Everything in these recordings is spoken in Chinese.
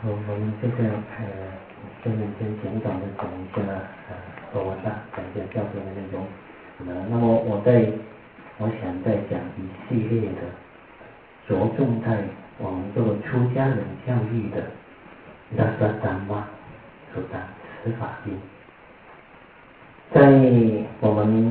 我们现在先简短的讲一下佛文大，讲一下教授的内容。那么我想再讲一系列的着重在我们做出家人教育的达萨达玛所讲十法经。在我们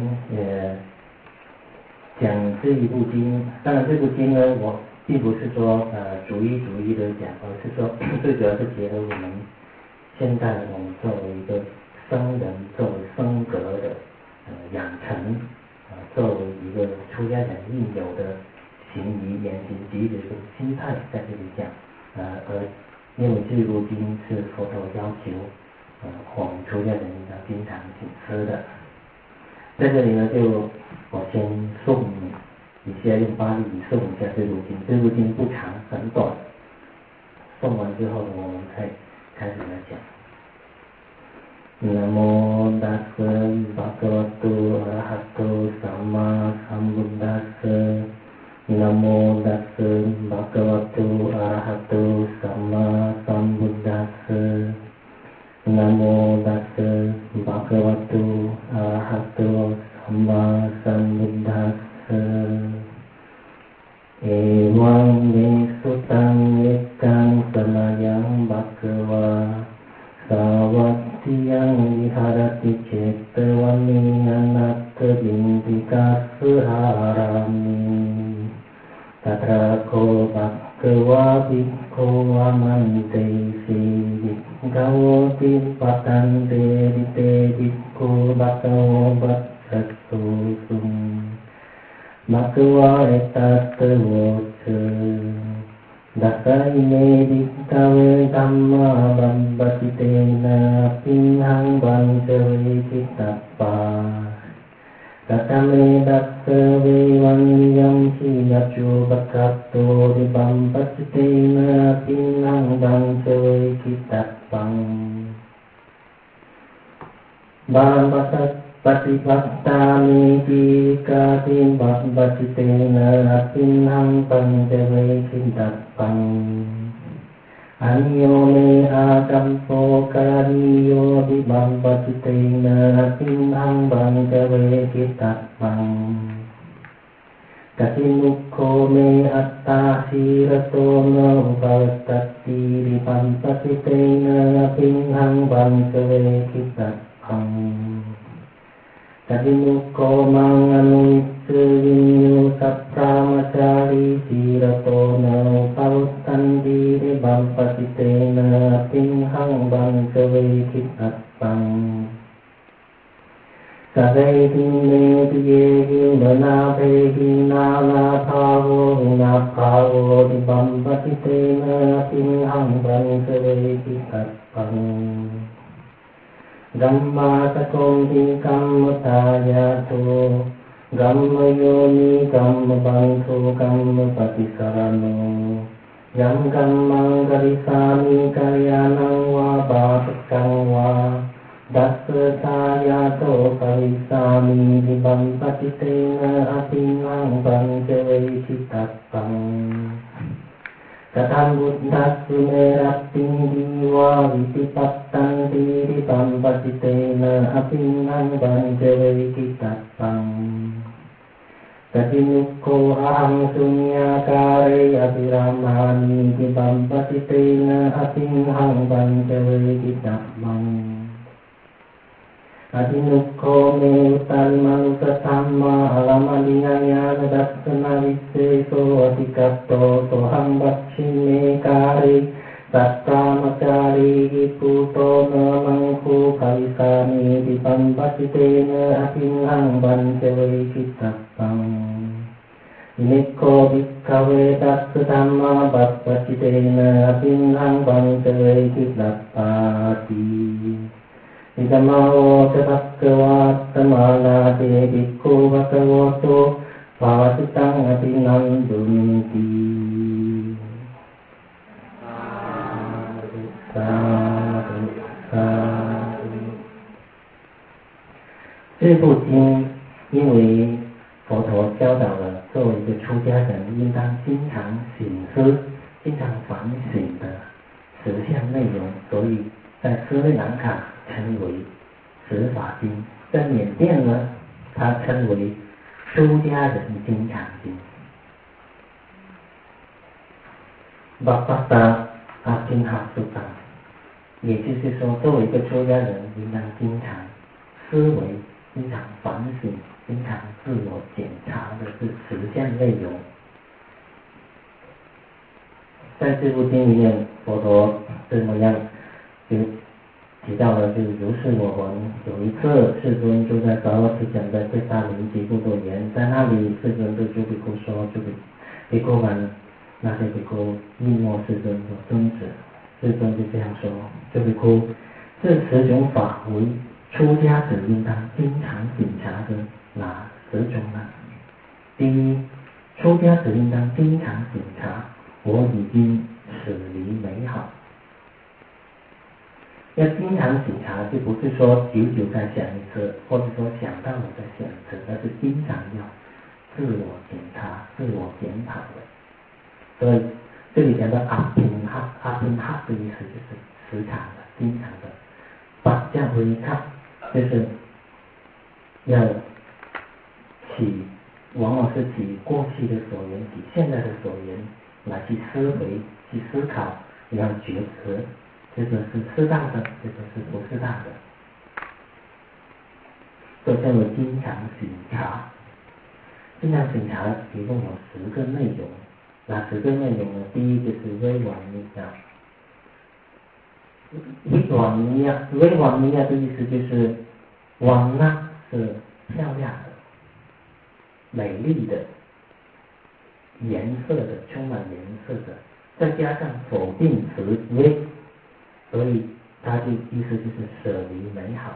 讲这一部经，当然这部经呢，我并不是说逐一的讲，而是说最主要是结合我们现在我们作为一个僧人，作为僧格的养成，作为一个出家人应有的行仪言行举止跟心态，在这里讲而因为这部经是佛陀要求我们出家人要经常请吃的，在这里呢，就我先诵一下，用巴利语诵一下这部经。这部经不长，很短。诵完之后呢，我们才开始来讲。Namo tassa bhagavato arahato samma sambuddhassa. Namo tassa bhagavato arahato samma sambuddhassa. Namo tassa bhagavato arahato samma sambuddhassa. Evaṁ me sutaṁ ekkaṁ samayang bhagava savattiyang viharati cetavani anatta vindikasharami tatra ko bhagava bhikkho amante si bhikkhavoti patante rite bhikkho bhagavo bhatsattu sum bhagava etatta voca dasaime bhikkave dhamma vambhatitena pinhang vancave cittappa katame dassa vevanyam siyacu bhakatto vambhatitena pinhang vancave cittappang bhambatat patipattami dikati vambhatitena pinhang vancave cittappang anyo me akampo kariyo di vambhatitena pinhang vancave cittappang katinukko me atta sirato no upavattati di vambhatitena pinhang vancave cittappang katinukko manganutsu vinyo sappramacari sirato no upavuttanti di vambhatitena pinhang vancave cittappang Savehinne diyehinna vehinna bhavo di vambhatitena pinhang vancave cittappang Gamma sakom hingam mutayato Gamma yoni gamma bantu gamma patisarano Yam gammang garisami karyanang wa bhatakang wa Dassa sayato parisami di vambhatitena pinhang vancave cittappang Katam buddhassu meratting diwa vitipattanti di vambhatitena pinhang vancave cittappang Katinukko aham sunyakare abhiramani di vambhatitena pinhang vancave cittappang Katinukko me utalmang satamma alamadinaya nadassana visseso adhikatto soham vacchime kare sattamacari puto namangku kalisani di vambhatitena pinhang vancave cittappang Nikko bhikkave dassattamma vambhatitena pinhang vancave cittappati Idamao bhagavatamana te bhikkhu bhagavato pāsitang abhinandunti. Sadhu, sadhu. 这部经因为佛陀教导了，作为一个出家人应当经常省思、经常反省的十项内容，所以在斯里兰卡称为十法经，在缅甸呢，它称为出家人经常经。巴巴达阿金哈苏达，也就是说，作为一个出家人，应当经常思维、经常反省、经常自我检查的这10项内容。在这部经里面，佛陀这么样就提到了，就是如是我闻，有一次世尊住在萨瓦提讲的最大名吉布多园，在那里世尊对诸比丘说，诸比丘们，那些比丘应默世尊说，尊者，世尊就这样说，诸比丘，这10种法为出家者应当经常检查的哪10种呢？第一，出家者应当经常检查我已经驶离美好。要经常检查，就不是说久久再想一次，或者说想到了再想一次，而是经常要自我检查、自我检讨的。所以这里讲到阿宾哈的意思就是时常的、经常的。把这样回看，就是要往往是起过去的所缘，起现在的所缘来去思维、去思考，要抉择，这个是适当的，这个是不适当的。这叫做经常审查。经常审查一共有10个内容，哪10个内容呢？第一就是微网尼亚。微网尼亚的意思就是网呢是漂亮的、美丽的、颜色的、充满颜色的，再加上否定词微，所以它的意思就是舍离美好。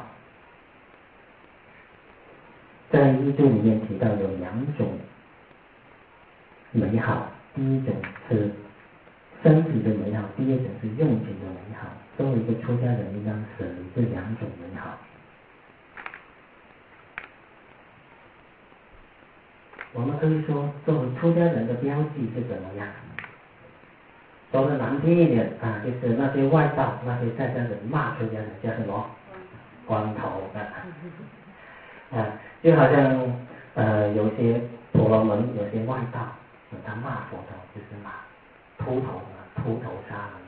在医注里面提到有2种美好，第一种是身体的美好，第二种是用情的美好。作为一个出家人，应当舍离这2种美好。我们可以说，作为出家人的标记是怎么样？说的难听一点啊，就是那些外道、那些在家人骂出家人叫什么？光头啊，就好像有些婆罗门、有些外道，他骂佛陀就是骂秃头啊、秃头沙门。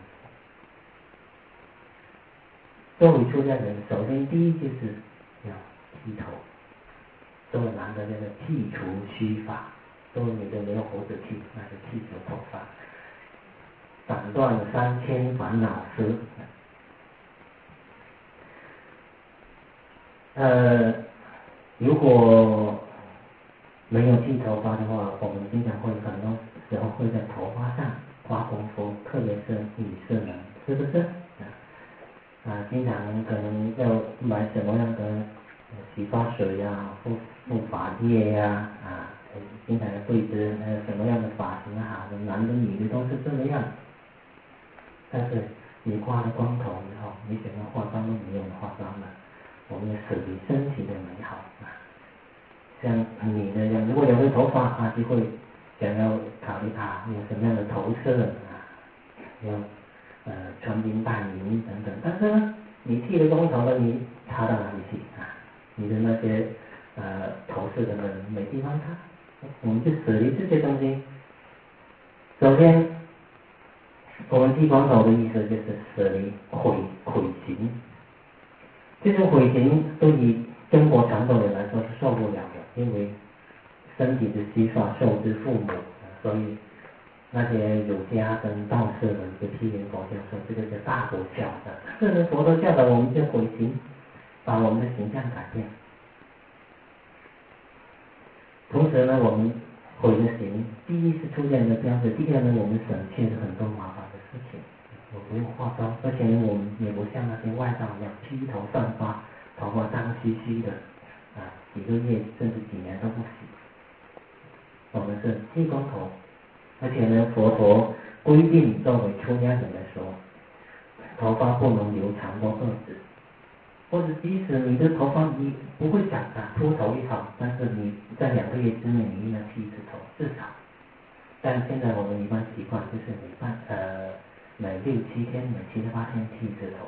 作为出家人，首先第一就是要剃头。作为男的，叫做剃除须发；作为女的，没有胡子剃，那是剃除头发，斩断3000烦恼丝。如果没有剃头发的话，我们经常会很多时候会在头发上花功夫，特别是女士们，是不是？经常可能要买什么样的洗发水呀、护发液呀，经常要对着什么样的发型好的，男的女的都是这么样。但是你刮了光头以后，你想要化妆都没有化妆了，我们要舍离身体的美好像你的如果有个头发就会想要考虑有什么样的头色要穿金戴银等等。但是呢，你剃了光头了，你擦到哪里去你的那些头饰等等没地方擦，我们就舍离这些东西。首先，我们剃光头的意思就是舍离毁形。这种毁形对于中国传统人来说是受不了的，因为身体之须发受之父母，所以那些儒家跟道士们就批评佛教说这个是大不孝的。但是佛陀教导我们就毁形，把我们的形象改变。同时呢，我们毁了形，第一是出现的标志，第二呢，我们省去了很多麻烦的事情。我不用化妆，而且我们也不像那些外道一样披头散发，头发脏兮兮的几个月甚至几年都不洗。我们是剃光头，而且呢，佛陀规定作为出家人来说，头发不能留长过2指。或者即使你的头发你不会长秃头也好，但是你在2个月之内你一定要剃一次头，至少。但现在我们一般习惯就是每6-7天、每7-8天剃一次头。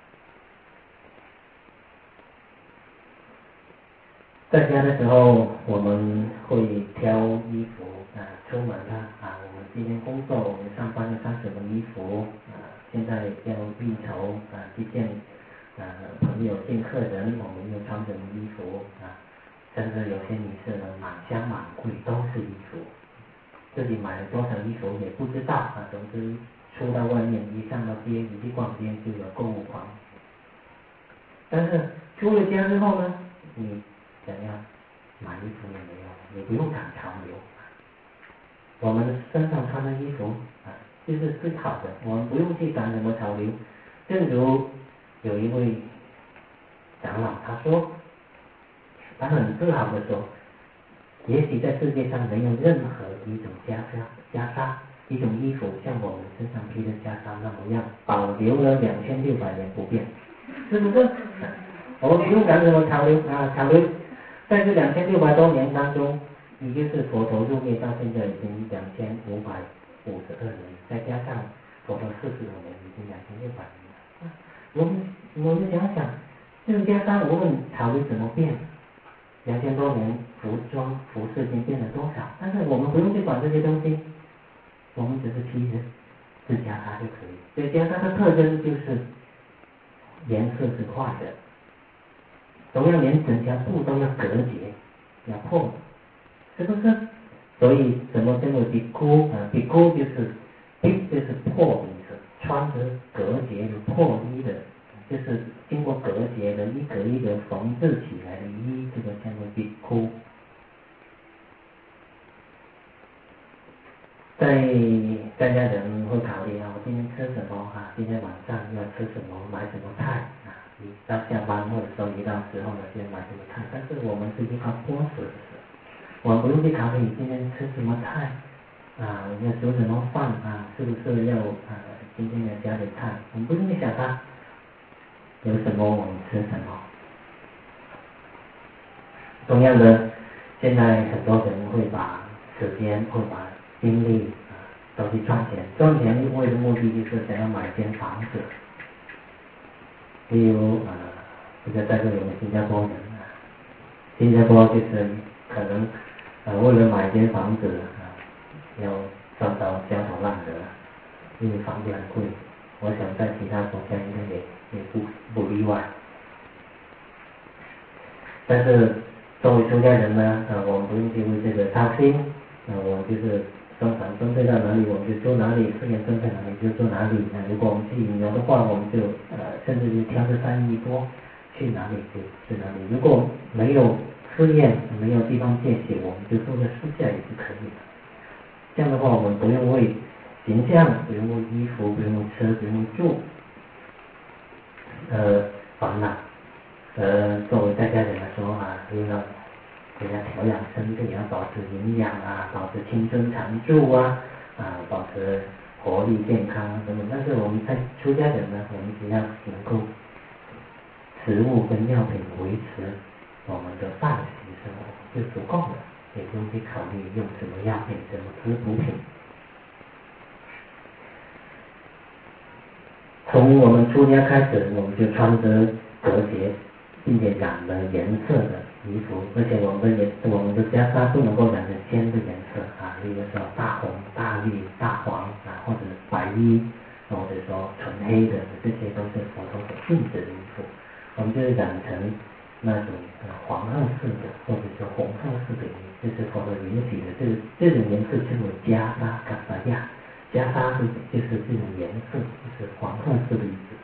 在家的时候，我们会挑衣服出门我们今天工作，我们上班要穿什么衣服现在要应酬去见朋友见客人，我们又穿什么衣服甚至有些女士呢满箱满柜都是衣服，自己买了多少衣服也不知道总之出到外面一上到街一去逛街就有购物狂。但是出了家之后呢，你想要买衣服也没有，你不用赶潮流。我们身上穿的衣服就是最好的，我们不用去赶什么潮流。正如有一位长老他说，他很自豪的说，也许在世界上没有任何一种袈裟一种衣服像我们身上披的袈裟那么样保留了2600年不变，是不是？我们不用赶什么潮流潮流在这2600多年当中，也就是佛陀入灭到现在已经2552年，再加上佛陀45年，已经2600年了。我们想想，这个袈裟无论潮流怎么变，2000多年服装服饰已经变了多少？但是我们不用去管这些东西，我们只是披着这袈裟就可以。所以袈裟的特征就是颜色是坏的，同样连整条布都要隔绝，要破，是不是？所以什么叫做比箍比箍就是就是破的意思，穿着隔绝的破衣的，就是经过隔绝的一格一格缝制起来的衣，这个叫做比箍。在家人会考虑我今天吃什么今天晚上要吃什么，买什么菜你到下班或者说一到时候呢，就买什么菜。但是我们是依靠波斯的事，我们不用去考虑你今天吃什么菜要煮什么饭是不是要今天要加点菜，我们不用去想它有什么我们吃什么。同样的，现在很多人会把时间会把精力都去赚钱，赚钱为的目的就是想要买间房子。例如这个在这里的新加坡人新加坡就是可能为了买间房子要遭到焦头烂额，因为房子很贵。我想在其他国家应该也不例外。但是作为出家人呢我们不用去为这个操心我们就是生产分配到哪里我们就做哪里，资源分配哪里就做哪里如果我们去旅游的话，我们就甚至就挑着3亿多去哪里就去哪里。如果没有寺院没有地方借血，我们就住在树下也是可以的。这样的话，我们不用为形象，不用为衣服，不用为吃，不用为住烦恼。作为在家人来说又要调养身体，要保持营养保持青春常驻保持活力健康等等。但是我们在出家人呢，我们只要能够食物跟药品维持我们的饭食生活就足够了，也不用去考虑用什么药品、什么滋补品。从我们出家开始，我们就穿着隔绝并且染了颜色的衣服，而且我们的袈裟不能够染成鲜的颜色例如说大红、大绿、大黄或者白衣，或者说纯黑的，这些都是佛陀所禁止的衣服。我们就染成那种黄褐色的，或者说红褐色的衣，就是佛陀允许的。这种颜色叫做袈裟嘎萨亚，袈裟就是这种颜色，就是黄褐色的意思。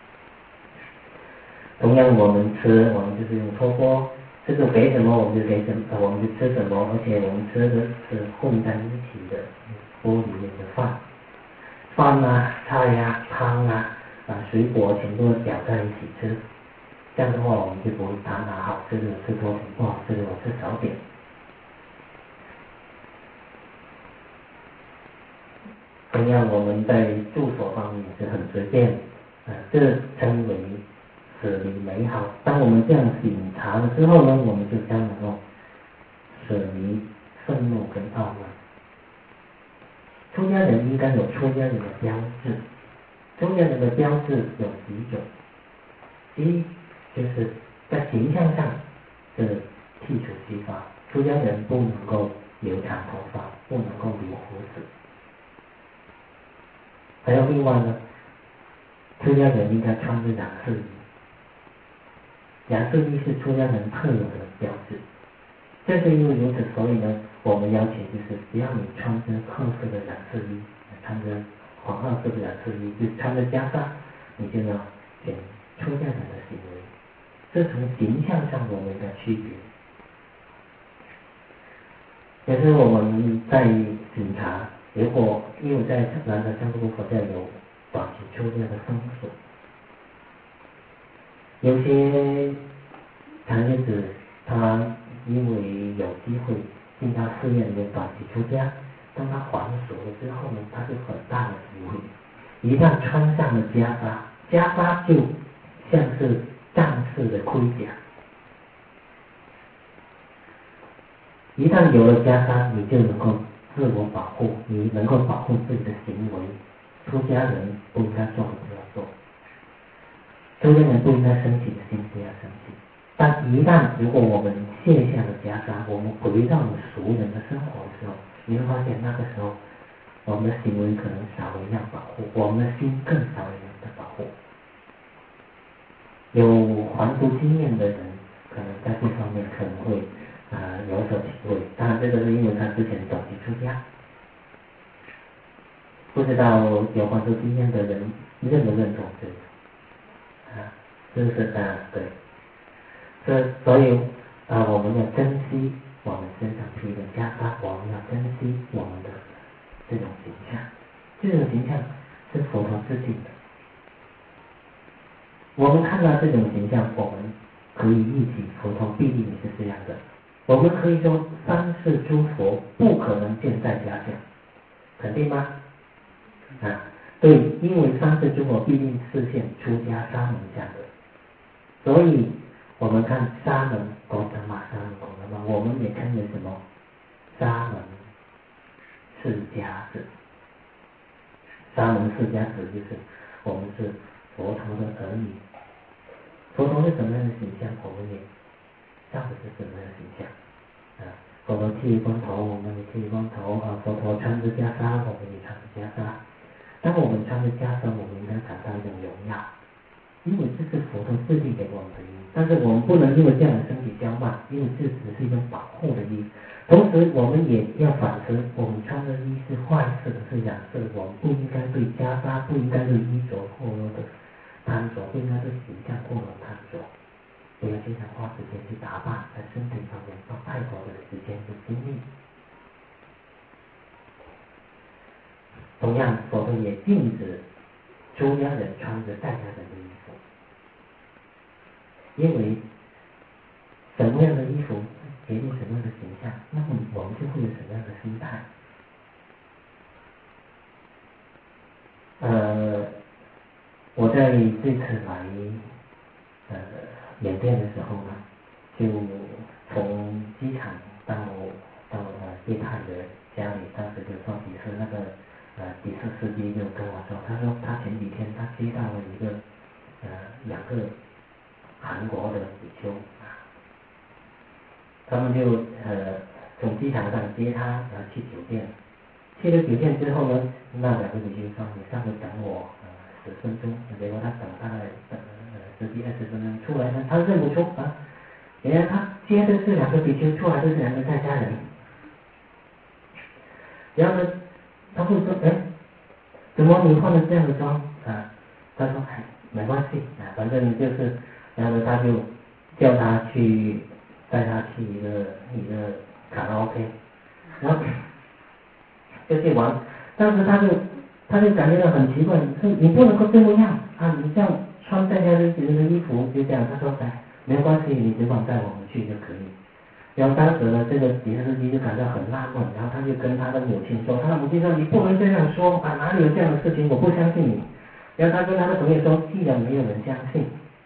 同样我们吃，我们就是用托钵，这个给什么我们就给什么，我们就吃什么，而且我们吃的是混在一起的钵里面的饭菜汤水果全部搅在一起吃。这样的话，我们就不会谈好吃的吃多点，不好吃的我吃少点。同样，我们在住所方面是很随便这称为舍离美好。当我们这样品察了之后呢，我们就将能够舍离愤怒跟傲慢。出家人应该有出家人的标志， 出家人的标志有几种，第一就是在形象上是剃除须发，出家人不能够留长头发，不能够留胡子。还有另外呢，出家人应该穿着染色衣，染色衣是出家人特有的标志。正是因为如此，所以呢，我们要求就是只要你穿着褐色的染色衣，穿着黄褐色的染色衣，就穿着袈裟，你就要显出家人的行为。这从形象上我们的区别。可是我们在检查，如果因为在南传香部佛教有短期出家的风俗，有些唐人子他因为有机会进到寺院里面短期出家，当他还俗了之后呢，他就很大的机会，一旦穿上了袈裟，袈裟就像是战士的盔甲。一旦有了袈裟，你就能够自我保护，你能够保护自己的行为。出家人不应该做的不要做，出家人不应该升起的心不要升起。但一旦如果我们卸下了袈裟，我们回到了俗人的生活的时候，你会发现那个时候我们的行为可能少了一样保护，我们的心更少了一样的保护。有还俗经验的人，可能在这方面可能会有所体会。当然，这个是因为他之前短期出家，不知道有还俗经验的人认不认同这个？是不是？对。所以我们要珍惜我们身上披的袈裟，我们要珍惜我们的这种形象。这种形象是佛陀制定的。我们看到这种形象，我们可以忆起佛陀必定是这样的。我们可以说三世诸佛不可能见在家相，肯定吗？对，因为三世诸佛必定示现出家沙门相的，所以我们看沙门狗达玛，沙门狗达玛，我们也看见什么？沙门释迦子，沙门释迦子就是我们是佛陀的儿女。佛陀是什么样的形象，我们也照的是什么样的形象。佛陀剃光头，我们也剃光头；佛陀穿着袈裟，我们也穿着袈裟。当我们穿着袈裟，我们应该感到一种荣耀，因为这是佛陀制定给我们的衣。但是我们不能因为这样的身体骄慢，因为这只是一种保护的衣。同时，我们也要反思，我们穿的衣是坏色的，是染色的，我们不应该对袈裟，不应该对衣着过多的贪着，不应该对形象过多贪着。不要经常花时间去打扮，在身体上面花太多的时间和精力。同样，佛陀也禁止出家人穿着在家人的衣服，因为什么样的衣服决定什么样的形象，那么我们就会有什么样的心态。我在这次来缅甸的时候呢，就从机场到叶太的家里，当时就坐的士，那个的士司机就跟我说，他说他前几天他接到了一个2个韩国的比丘他们就从机场上接他去酒店，去了酒店之后呢，那2个比丘说你上来等我10分钟，结果他等大概10几20分钟出来呢，他认不出原来他接的是2个比丘，出来的是2个在家人。然后呢，他会说，怎么你换了这样的装他说没关系反正就是，然后他就叫他去带他去一个卡拉 OK， 然后就去玩。当时他就感觉到很奇怪，说你不能够这么样你这样穿在家人的衣服就这样。他说没关系，你只管带我们去就可以。然后当时呢，这个的士司机就感到很纳闷，然后他就跟他的母亲说，他的母亲说你不能这样说哪里有这样的事情，我不相信你。然后他跟他的朋友说，既然没有人相信，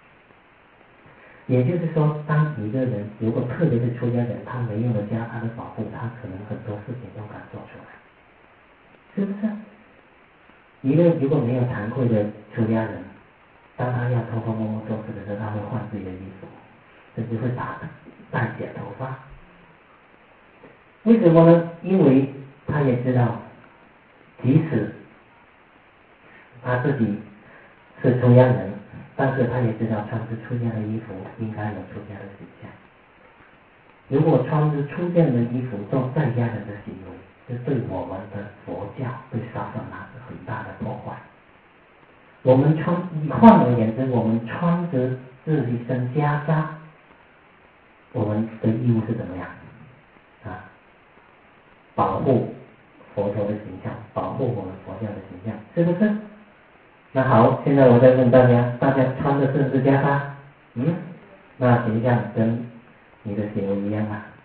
也就是说，当一个人如果特别是出家人，他没有了袈裟的保护，他可能很多事情都敢做出来，是不是？ 一个如果没有惭愧的出家人，当他要偷偷摸摸做事的时候，他会换自己的衣服，甚至会戴假头发。为什么呢？因为他也知道，即使他自己是出家人，但是他也知道穿着出家的衣服应该有出家的形象。如果穿着出家人的衣服做在家人的行为，这对我们的佛教对萨萨那是很大的破坏。我们换而言之，我们穿着自己身袈裟，我们的义务是怎么样啊？保护佛陀的形象，保护我们佛教的形象，是不是？那好，现在我再问大家，大家穿的是不是袈裟？那形象跟你的行为一样吗？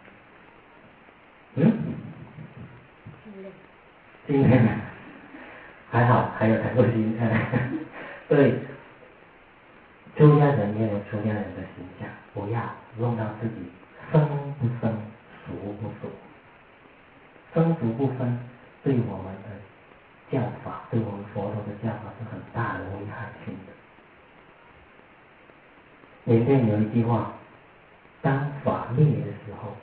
今天还好，还有谈过心。对，出家人也有出家人的形象，不要弄到自己生不生，熟不熟。生熟不分，对我们的教法，对我们佛陀的教法是很大的危害性的。缅甸有一句话，当法灭的时候，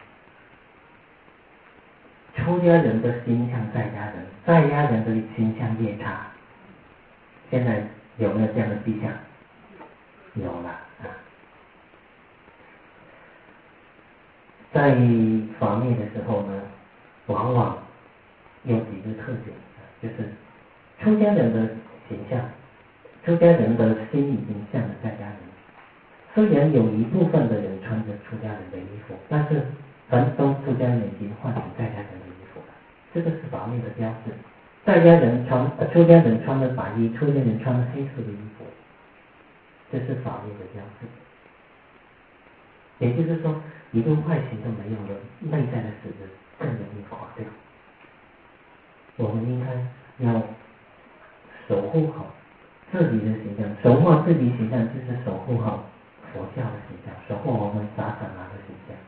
出家人的心向在家人，在家人的心向越差。现在有没有这样的迹象？有了啊。在法灭的时候呢，往往有几个特点，就是出家人的形象，出家人的心已经向了在家人。虽然有一部分的人穿着出家人的衣服，但是很多出家人已经换成在家人的衣服了，这个是法灭的标志。在家人出家人穿的白衣，出家人穿的黑色的衣服，这是法灭的标志。也就是说，一个外形都没有了，内在的实质更容易垮掉。我们应该要守护好自己的形象，守护好自己形象就是守护好佛教的形象，守护我们萨萨那的形象。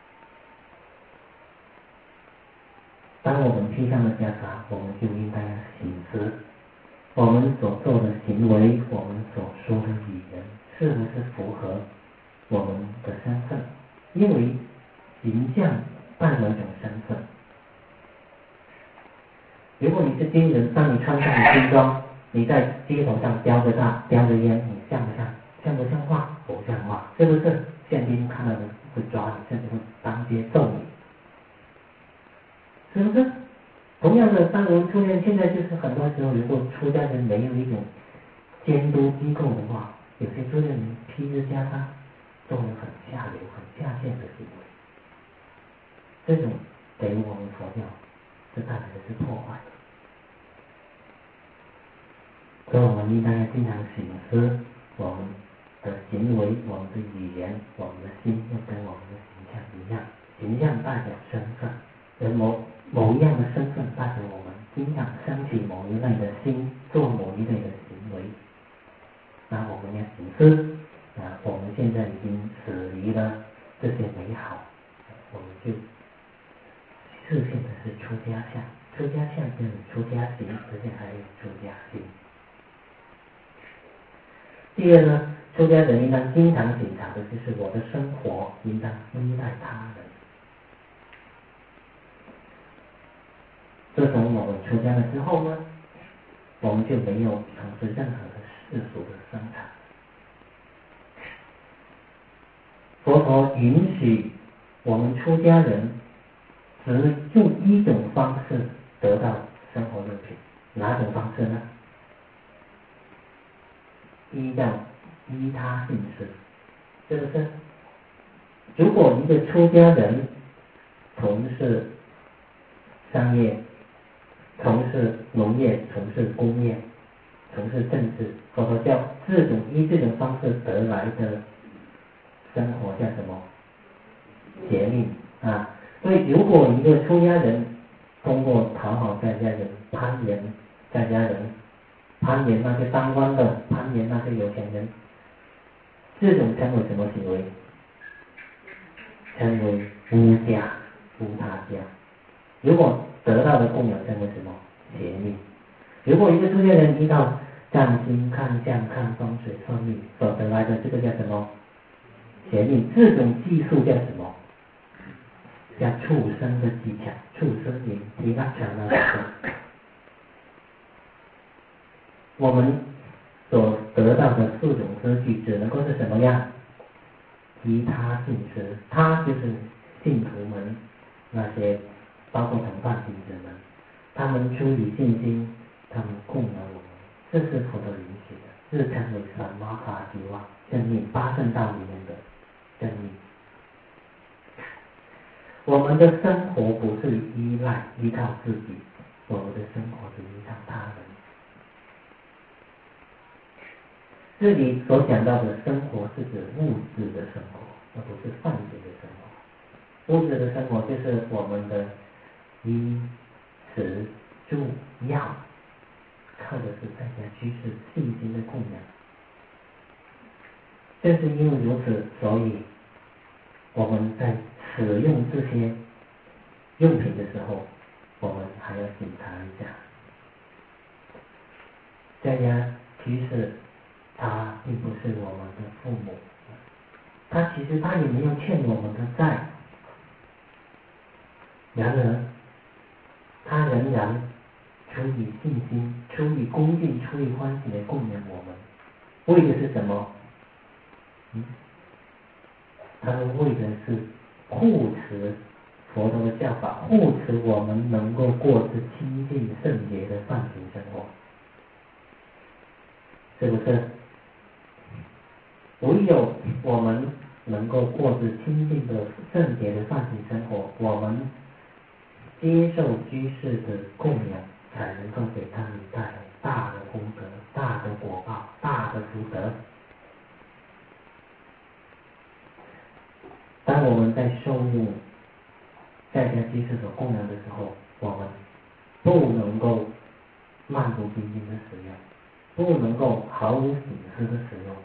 当我们披上了袈裟，我们就应该要省思，我们所做的行为，我们所说的语言，是不是符合我们的身份？因为形象代表一种身份。如果你是军人，当你穿上了军装，你在街头上叼着烟，你像不像？像不像话？不像话，是不是？宪兵看到人会抓你，甚至会当街揍你，是不是？同样的，当我们出现现在就是很多时候，如果出家人没有一种监督机构的话，有些出家人披着袈裟，做了很下流、很下贱的行为，这种给我们佛教这带来的是破坏。所以我们应该要经常省思我们的行为、我们的语言、我们的心要跟我们的形象一样。形象代表身份，而某一样的身份代表我们经常升起某一类的心，做某一类的行为。那我们要省思我们现在已经驶离了这些美好，我们就实现的是出家相，出家相就是出家行，而且还有出家心。第二呢，出家人应当经常检查的就是我的生活应当恩待他人。自从我们出家了之后呢，我们就没有从事任何的世俗的生产。佛陀允许我们出家人只用一种方式得到生活用品，哪种方式呢？依他信施，是不是？如果一个出家人从事商业、从事农业、从事工业、从事政治，佛陀叫这种方式得来的生活叫什么？劫命啊！所以如果一个出家人通过讨好在家人、攀援在家人、攀援那些当官的、攀援那些有钱人，这种称为什么行为？称为污家、污他家。如果得到的供养称为什么？邪命。 如果一个出家人知道占星、看相、看风水、算命所得来的这个叫什么邪命，这种技术叫什么？叫畜生的技巧，畜生灵提拉强的我们所得到的4种资具，只能够是什么样？其他信师，他就是信徒们，那些包括同伴弟子们，他们出于信心，他们供养我们，这是佛陀允许的，这称为三摩卡吉瓦正命，8圣道里面的正命。我们的生活不是依靠自己，我们的生活是依靠他人。这里所讲到的生活是指物质的生活，而不是饭食的生活。物质的生活就是我们的衣、食、住、药，靠的是在家居士信心的供养。正是因为如此，所以我们在使用这些用品的时候，我们还要检查一下。在家居士他并不是我们的父母，他其实他也没有欠我们的债，然而他仍然出于信心、出于恭敬、出于欢喜的供养我们，为的是什么？他们为的是护持佛陀的教法，护持我们能够过着清净圣洁的梵行生活，是不是？唯有我们能够过着清净的圣洁的梵行生活，我们接受居士的供养，才能够给他们带来大的功德、大的果报、大的福德。当我们在受用在家居士所供养的时候，我们不能够漫不经心的使用，不能够毫无损失的使用。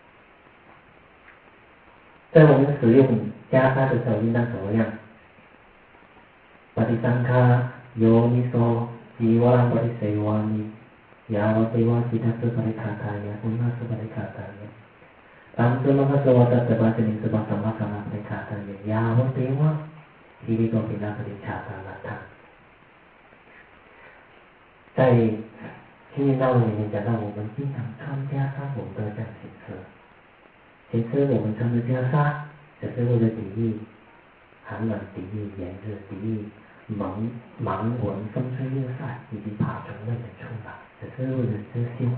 在我们使用袈裟的时候，应当怎么样？ปฏิสังฆาโยนิโสจีวรังปฏิเสวามิยาวเทวะสิทธัสสะปริฆาตายะปุณณัสสะปริฆาตายะตัมสมะสวะตัสสะปัจจิสะปัสสะมะสังฆปริฆาตายะยาวเทวะทีวิโกปินะปริฆาตาลัตถะ在清净道路里面讲到，我们经常穿袈裟，我们都这样行持。行持我们穿的袈裟，只是为了抵御寒冷、抵御炎热、抵御盲蚊、风吹日晒以及爬虫类的出来，只是为了遮羞，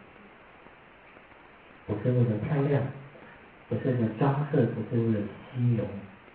不是为了漂亮，不是为了装饰，不是为了虚荣。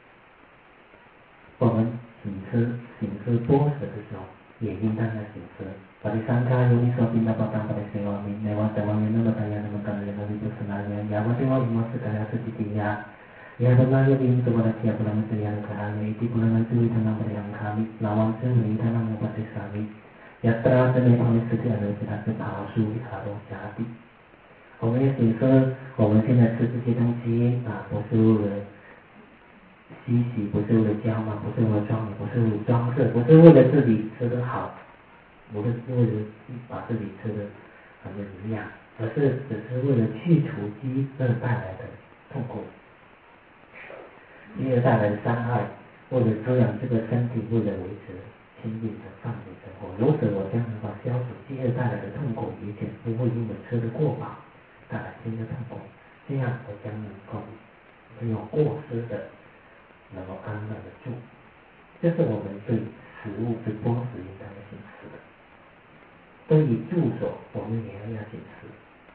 我们行持波舍的时候，也应当要行持。ปฏิสังฆาโยนิโสปิณปตังปฏิเสวามิในวัฏฏะวังยะนะตายะนะมังคะยะนะวิปัสสนายะยาวะเทวะวิมัสสกายะสจิติยะยะธรรมะยะวิมุตติวะรัตถิยะปุรังสยานคะหะอิติปุรังสุวิธังปริยังคามินาวังเสวิธังอุปติสามิยัตตราสเมภามิสติอนุสิตาสภาสุวิหารจาติ我们也请说，我们现在吃这些东西不是为了稀奇，不是为了骄傲，不是为了装饰，不是为了装饰，不是为了自己吃得好，不是为了把自己吃得很有营养，而是只是为了去除饥饿带来的痛苦，饥饿带来的伤害，为了滋养这个身体，为了维持清净的饭食生活。如此，我将能够消除饥饿带来的痛苦，以且不会因为吃得过饱带来新的痛苦。这样，我将能够没有过失的能够安乐的住。这是我们对食物对波食应该要行持的。对于住所，我们也要行持。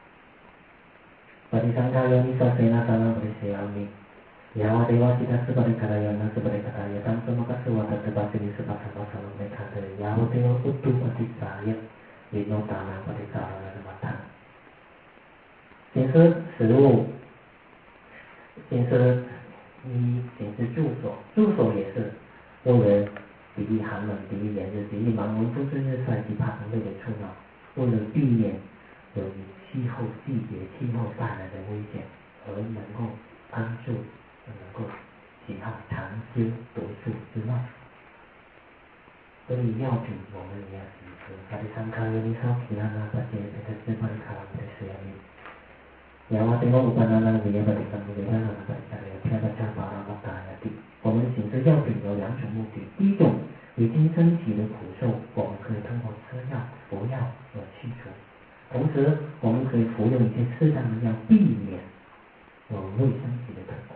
ปฏิสังฆาโยนิโสเสนาสนังปฏิเสวามิยาวะเทวะสิทธัสสะปริฆาตายะนะสะปริฆาตายะตัมสมะกัสสะวะตัสสะปัจจิสะปัสสะมะสังฆปริฆาตายะยาวะเทวะอุตตุปฏิสายะวิโนตานังปฏิสารณะมัตถัง行持食物，行持行持住所，住所也是为了抵御寒冷、抵御炎热、抵御盲蚊、风吹日晒及爬虫类的出扰，为了避免由于气候季节、气候带来的危险，而能够安住，能够其他长修读书之外。所以药品我们尼亚行持，阿里桑卡尤尼萨皮拉那巴杰贝特斯巴里卡拉贝斯亚米，亚瓦丁欧乌巴纳那维耶巴里桑维那那巴加里亚巴加巴拉巴达亚蒂。我们行持药品有两种目的，第一种，已经升起的苦受，我们可以通过吃药、服药而去除；同时，我们可以服用一些适当的药，避免未升起的痛苦。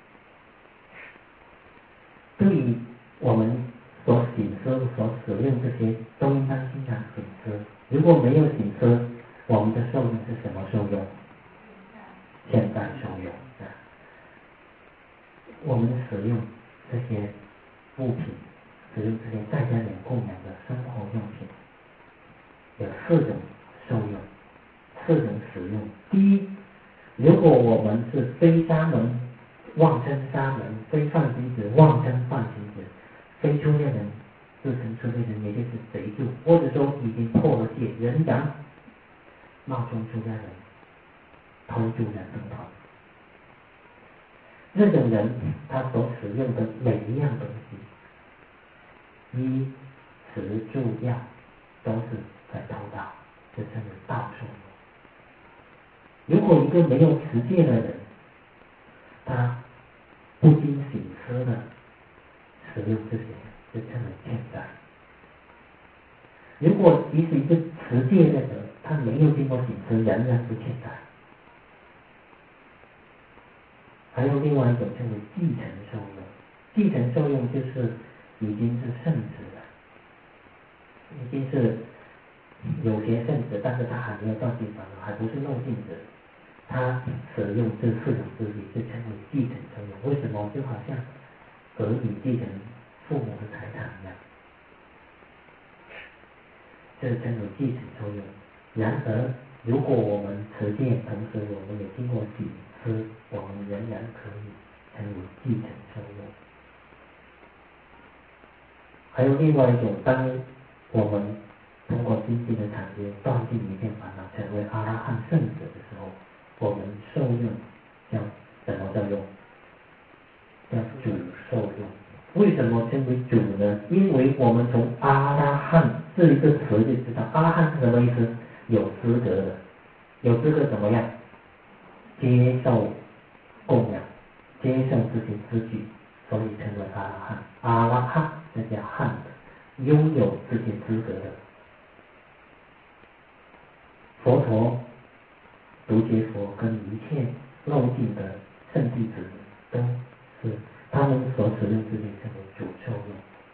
对于我们所行持、所使用这些，都应当经常行持。如果没有行持，我们的受用是什么受用？现在受用啊！我们使用这些物品，使用这些在家人供养的生活用品，有4种受用，4种使用。第一，如果我们是非沙门妄称沙门，非放心子妄称放心子，非出家人自称出家人，也就是贼住，或者说已经破了戒，仍然冒充出家人，偷渡人生团。这种人他所使用的每一样东西，衣食住药，都是在偷盗，就称为盗受。如果一个没有持戒的人，他不经行持的使用这些，就称为欠债。如果即使一个持戒的人，他没有经过行持，仍然是欠债。还有另外一种称为继承受用，继承受用就是已经是圣子了，已经是有些圣子，但是他还没有断尽烦恼，还不是漏尽者，他使用这4种资力，就称为继承受用。为什么？就好像儿女继承父母的财产一样，这称为继承受用。然而，如果我们持戒，同时我们也经过行持，我们仍然可以称为继承受用。还有另外一种，当我们通过精进的禅定断尽一切烦恼，成为阿拉汉圣者的时候，我们受用叫什么受用？叫主受用。为什么称为主呢？因为我们从阿拉汉这一个词就知道，阿拉汉是什么意思？有资格的，有资格怎么样？接受供养，接受这些资具，所以称为阿拉汉。阿拉汉这叫汉的，拥有这些资格的。佛陀、独觉佛跟一切漏尽的圣弟子都是他们所使用这些称为主受用。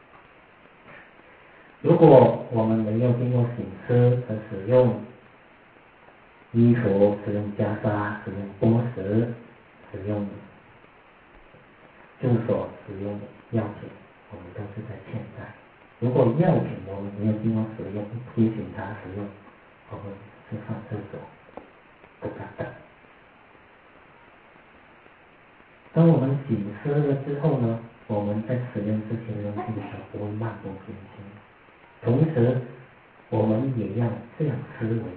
如果我们没有经过行持和使用衣服、使用袈裟、使用钵食、使用住所、使用药品，我们都是在欠债。如果药品我们没有经过使用，批警察使用，我们是上厕所不敢等。当我们行持了之后呢，我们在使用这些东西的时候不会漫不经心。同时，我们也要这样思维：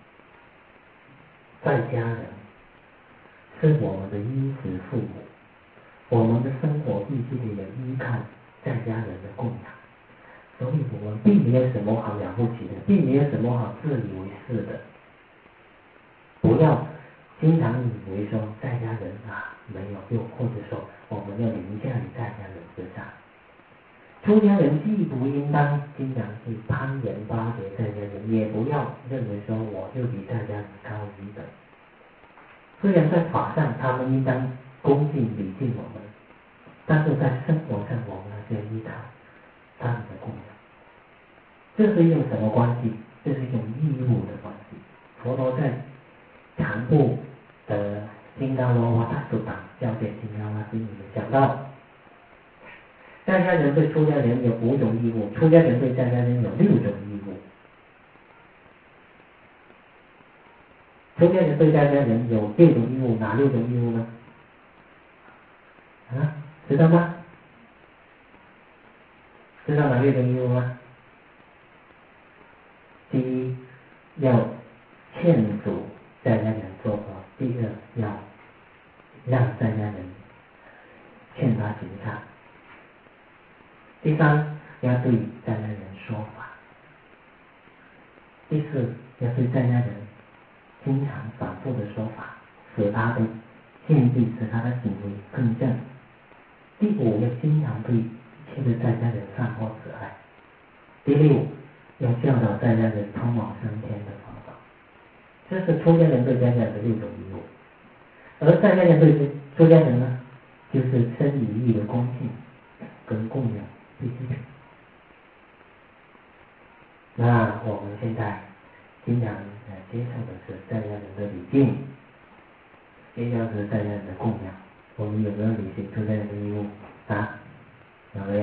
在家人是我们的衣食父母，我们的生活必须得有依靠在家人的供养，所以我们并没有什么好了不起的，并没有什么好自以为是的。不要经常以为说在家人没有用，或者说我们要凌驾于在家人之上。出家人既不应当经常去攀岩巴结在家人，也不要认为说我就比在家人高一等。虽然在法上他们应当恭敬礼敬我们，但是在生活上我们还是要依靠他们的供养。这是一种什么关系？这是一种义务的关系。佛陀在禅部的金刚罗华塔苏党教典金刚罗经里面讲到，在家人对出家人有5种义务，出家人对在家人有6种义务。出家人对在家人有6种义务，哪6种义务呢？知道吗？知道哪6种义务吗？第一，要劝阻在家人做法；第二，要让在家人劝他行善；第三，要对在家人说法； 要对在家人经常反复的说法，使他的境地，使他的行为更正。第五，要经常对一切的在家人散播慈爱。第六，要教导在家人通往升天的方法。这是出家人对在家人的六种义务。而在家人对出家人呢，就是生与义的恭敬跟供养必须。那我们现在经常接受的是在家人的礼敬，接受的是在家人的供养。我们有没有履行出家人的义务啊？有没有？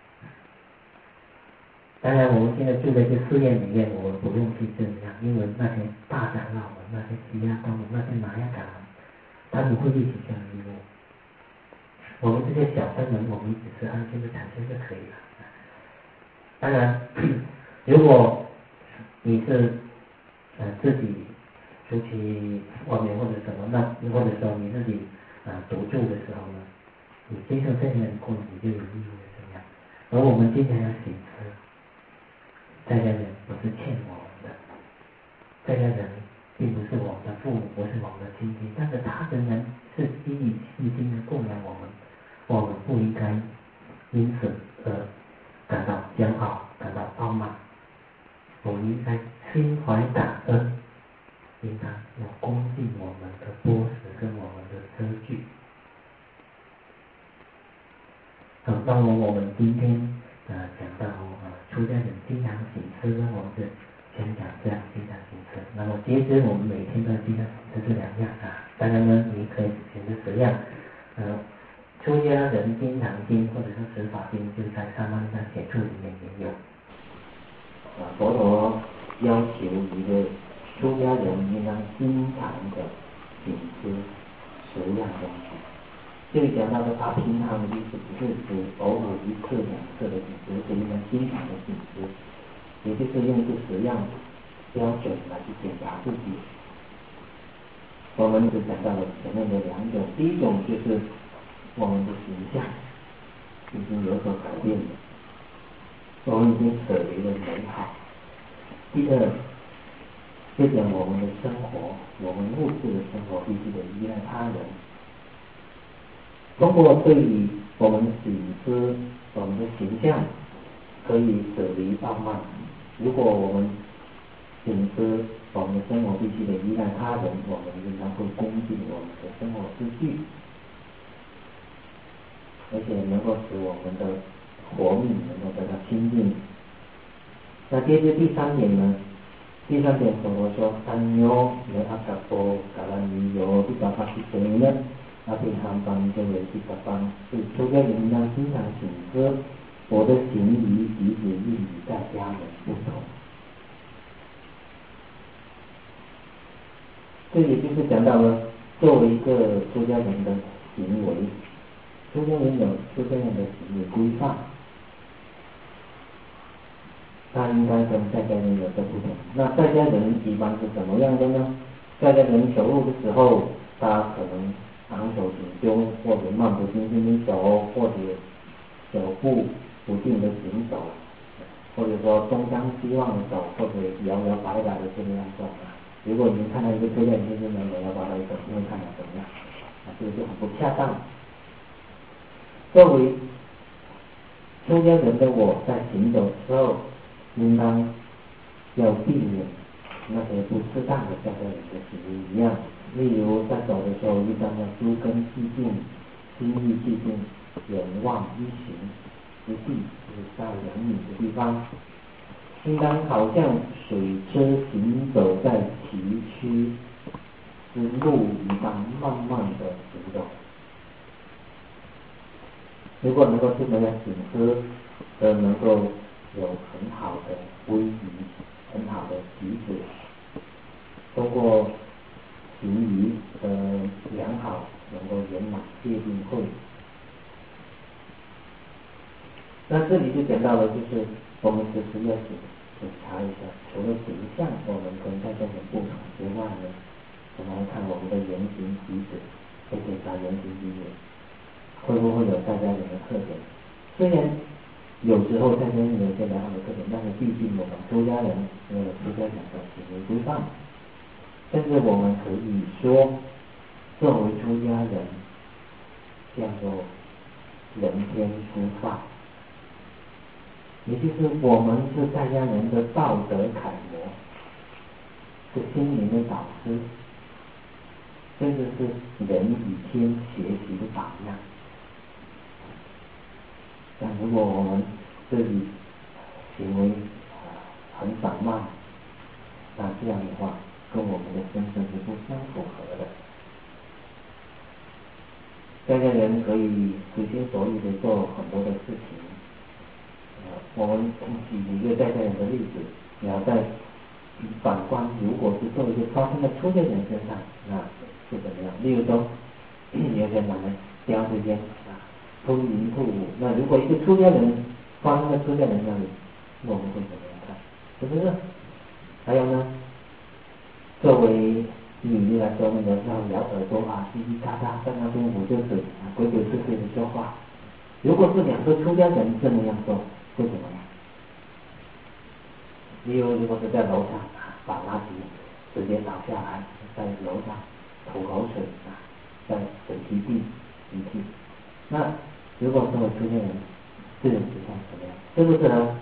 当然，我们现在住在这寺院里面，我们不用去这样，因为那些大长老们、那些西亚东们、那些玛雅长们，他们会履行这样的义务。我们这些小僧人，我们只是安心的产生就可以了。当然，如果你是自己出去外面或者什么，那或者说你自己独住的时候呢，你接受这样的供养，你就有义务这样。而我们今天要醒思，在家人不是欠我们的，在家人并不是我们的父母，不是我们的亲戚，但是他仍然是基于细心的供养我们，我们不应该因此而感到骄傲，感到傲慢。我们应该心怀感恩，应该要恭敬我们的钵食跟我们的车具。好，那么我们今天讲到出家人经常行持呢，我们就先讲这样经常行持。那么接着我们每天都经常行持这两样当然呢，你可以选择10样。出家人经常经或者是持法经，就在萨曼那显著里面也有。佛陀要求一个出家人应当经常的行持10样东西。这里讲到的他平常的意思不是指偶尔1次2次的行持，是应该经常的行持，也就是用这10样标准来去检查自己。我们只讲到了前面的2种，第一种就是我们的形象已经有所改变了，我们已经舍离了美好。第二，就讲我们的生活，我们物质的生活必须得依赖他人。通过对于我们行持我们的形象，可以舍离傲慢。如果我们行持我们的生活必须得依赖他人，我们应当会恭敬我们的生活秩序，而且能够使我们的活命能够得到清净。那接着第3点呢？第3点佛陀说：安哟没阿嘎波嘎拉尼哟第8法是谁呢？那平常方就为第8方，是出家人应当经常行持，我的行仪举止应与在家人不同。这也就是讲到了作为一个出家人的行为，出家人有出家人的行为规范，他应该跟在家人有所不同。那在家人一般是怎么样的呢？在家人走路的时候，他可能昂首挺胸，或者漫不经心的走，或者脚步不定的行走，或者说东张西望的走，或者摇摇摆摆的这样走。如果你看到一个出家人就是摇摇摆摆的走，你会看到怎么样？这个就很不恰当。作为出家人的我在行走的时候，应当要避免那些不适当的在家人的行为一样。例如在走的时候，一般要诸根寂静，心意寂静，眼望一行之地，就是在2米的地方，应当好像水车行走在崎岖之路一般，慢慢的行走。如果能够这么样行持，而能够有很好的威仪，很好的举止，通过行仪的良好，能够圆满戒定慧。那这里就讲到了，就是我们时时要检查一下，除了形象我们跟在家人不同之外呢，我们来看我们的言行举止，会检查言行举止会不会有在家人的特点。虽然有时候在这里有些良好的特点，但是毕竟我们出家人没有出家人的行为规范，甚至我们可以说，作为出家人，叫做人天初放，也就是我们是在家人的道德楷模，是心灵的导师，甚至是人与天学习的榜样。但如果我们自己行为很散漫，那这样的话，跟我们的身份是不相符合的。在家人可以随心所欲的做很多的事情。我们举一个在家人的例子，然后在反观，如果是做一些发生在出家人身上，那是怎么样？例如说，有些人叼着烟吞云吐雾，那如果一个出家人发生在出家人那里，我们会怎么样看？是不是？还有呢，作为女的来说，那个要咬耳朵叽叽喳喳在那边捂着嘴鬼鬼祟祟的说话。如果是两个出家人这么样做，会怎么样？例如果是在楼上把垃圾直接倒下来，在楼上吐口水在水滴鼻涕，那如果作为出家人，这种情况怎么样？是不是呢？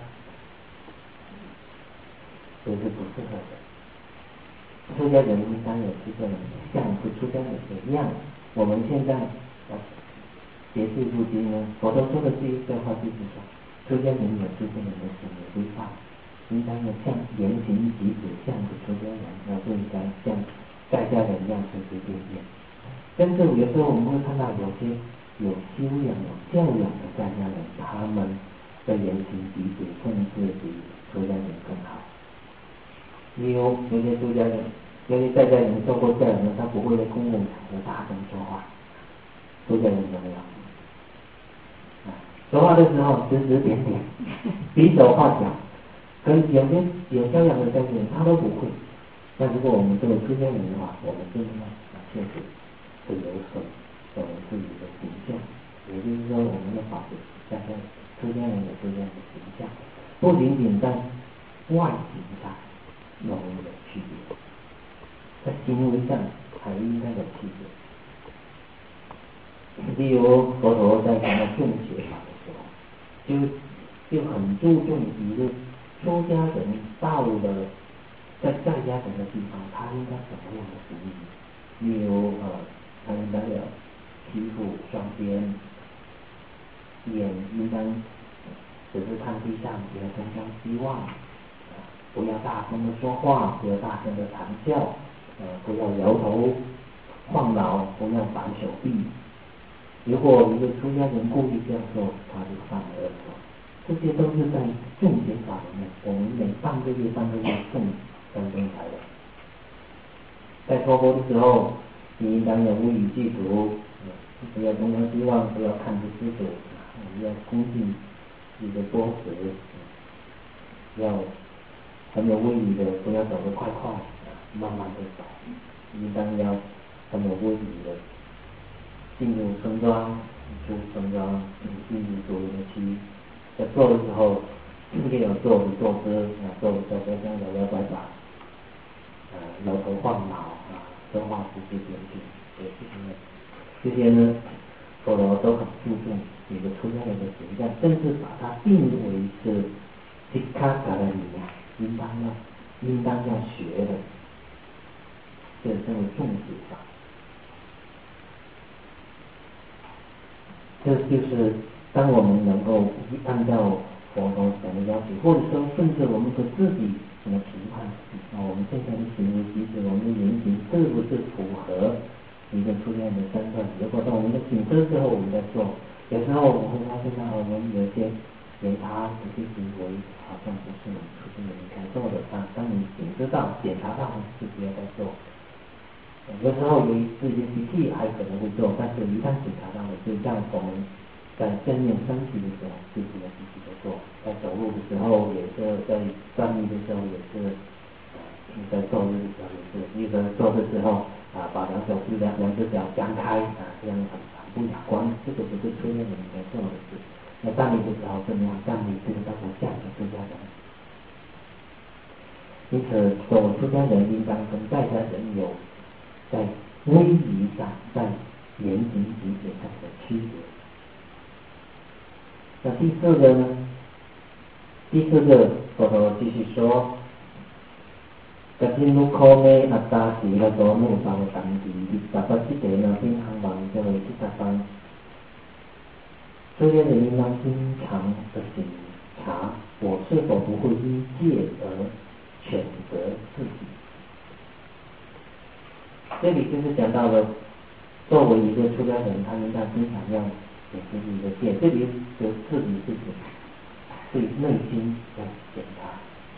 这是不适合的。出家人应当有出家人像是出家人的样子。我们现在结束入经呢，佛陀说的第一个话就是说，出家人有出家人的行为规范，应当要像言行举止像是出家人，而不应该像在家人一样随随便便。但是有时候我们会看到有些有修养、有教养的在家人，他们的言行举止甚至比出家人更好。例如有些出家人，有些在家人受过教养的，他不会在公共场合大声说话。出家人怎么样？说话的时候指指点点，比手画脚，跟有些有教养的在家人他都不会。但如果我们作为出家人的话，我们这样确实是有损我们自己的形象。也就是说，我们的法子在出家人有出家人的形象，不仅仅在外形上有区别，在行为上还应该有区别。例如佛陀在讲到众学法的时候，就很注重一个出家人到了在家人的地方，他应该怎么样的行为？例如他应该要皮肤双边，眼应当只是看地上，不要东张西望，不要大声的说话，不要大声的谈笑，不要摇头晃脑，不要反手臂。如果一个出家人故意这样做，他就犯了恶错。这些都是在众学法里面，我们每半个月诵当中来的。在托钵的时候，你应当要无语具足，不要东张西望，不要看着施主，要恭敬你的钵子，要很有威仪的，不要走得快快，慢慢的走，应当要很有威仪的。进入村庄，出村庄，进入所有的区，在做的时候，一定要坐着坐姿，坐着坐姿像摇摇摆摆，摇头晃脑说话指指点点，这些呢，佛陀都很注重一个出家人的形象，甚至把它定为是毗卡达的应当要学的，这称为重视法。这就是当我们能够按照佛陀讲的要求，或者说甚至我们和自己评判我们现在的行为举止，我们的言行是不是符合一个出家人的身份？如果到我们的醒车之后，我们在做，有时候我会发现到我们有些人他有些行为好像不是我们出家人应该做的，当你检查到是不要再做。有时候有自己的习气还可能会做，但是一旦检查到了，就像我们在正面升起的时候，自己的习气在做；在走路的时候也是，在站立的时候也是，在坐着的时候也是。一个坐的时候把两只脚张开这样很不雅观，这个不是出家人应该做的事。 赞美的时候怎么样赞美这个叫做像的出家人。因此，做出家人应当跟在家人有在威仪上、在言行举止上的区别。那第四个呢？第四个，佛陀继续说。格真如可美阿达时那个怒烧当地，达到这点呢，平常忙就会去打扮。出家人应当经常的检查，我是否不会因戒而谴责自己。这里就是讲到了，作为一个出家人，他应当经常要检视自己的戒，这里就自己对内心要检查。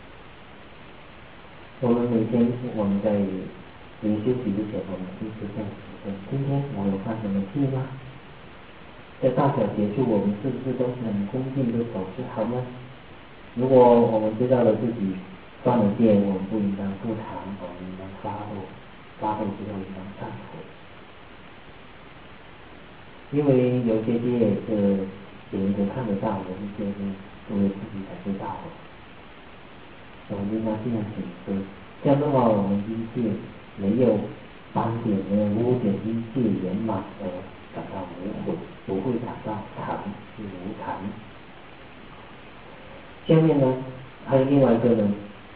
我们每天我们在临休息之前，我们就是这样子：今天我有犯什么戒吗？在大小结束，我们是不是都是很恭敬的守持好呢？如果我们知道了自己犯了戒，我们不应当不谈，我们应当发后之后应当忏悔。因为有些戒是别人看得到的，有些是只有自己才知道的。我们应当这样检视，这样的话，我们因戒没有斑点，没有污点，因戒圆满而感到无悔，不会感到惭是无惭。下面呢，还有另外一个呢，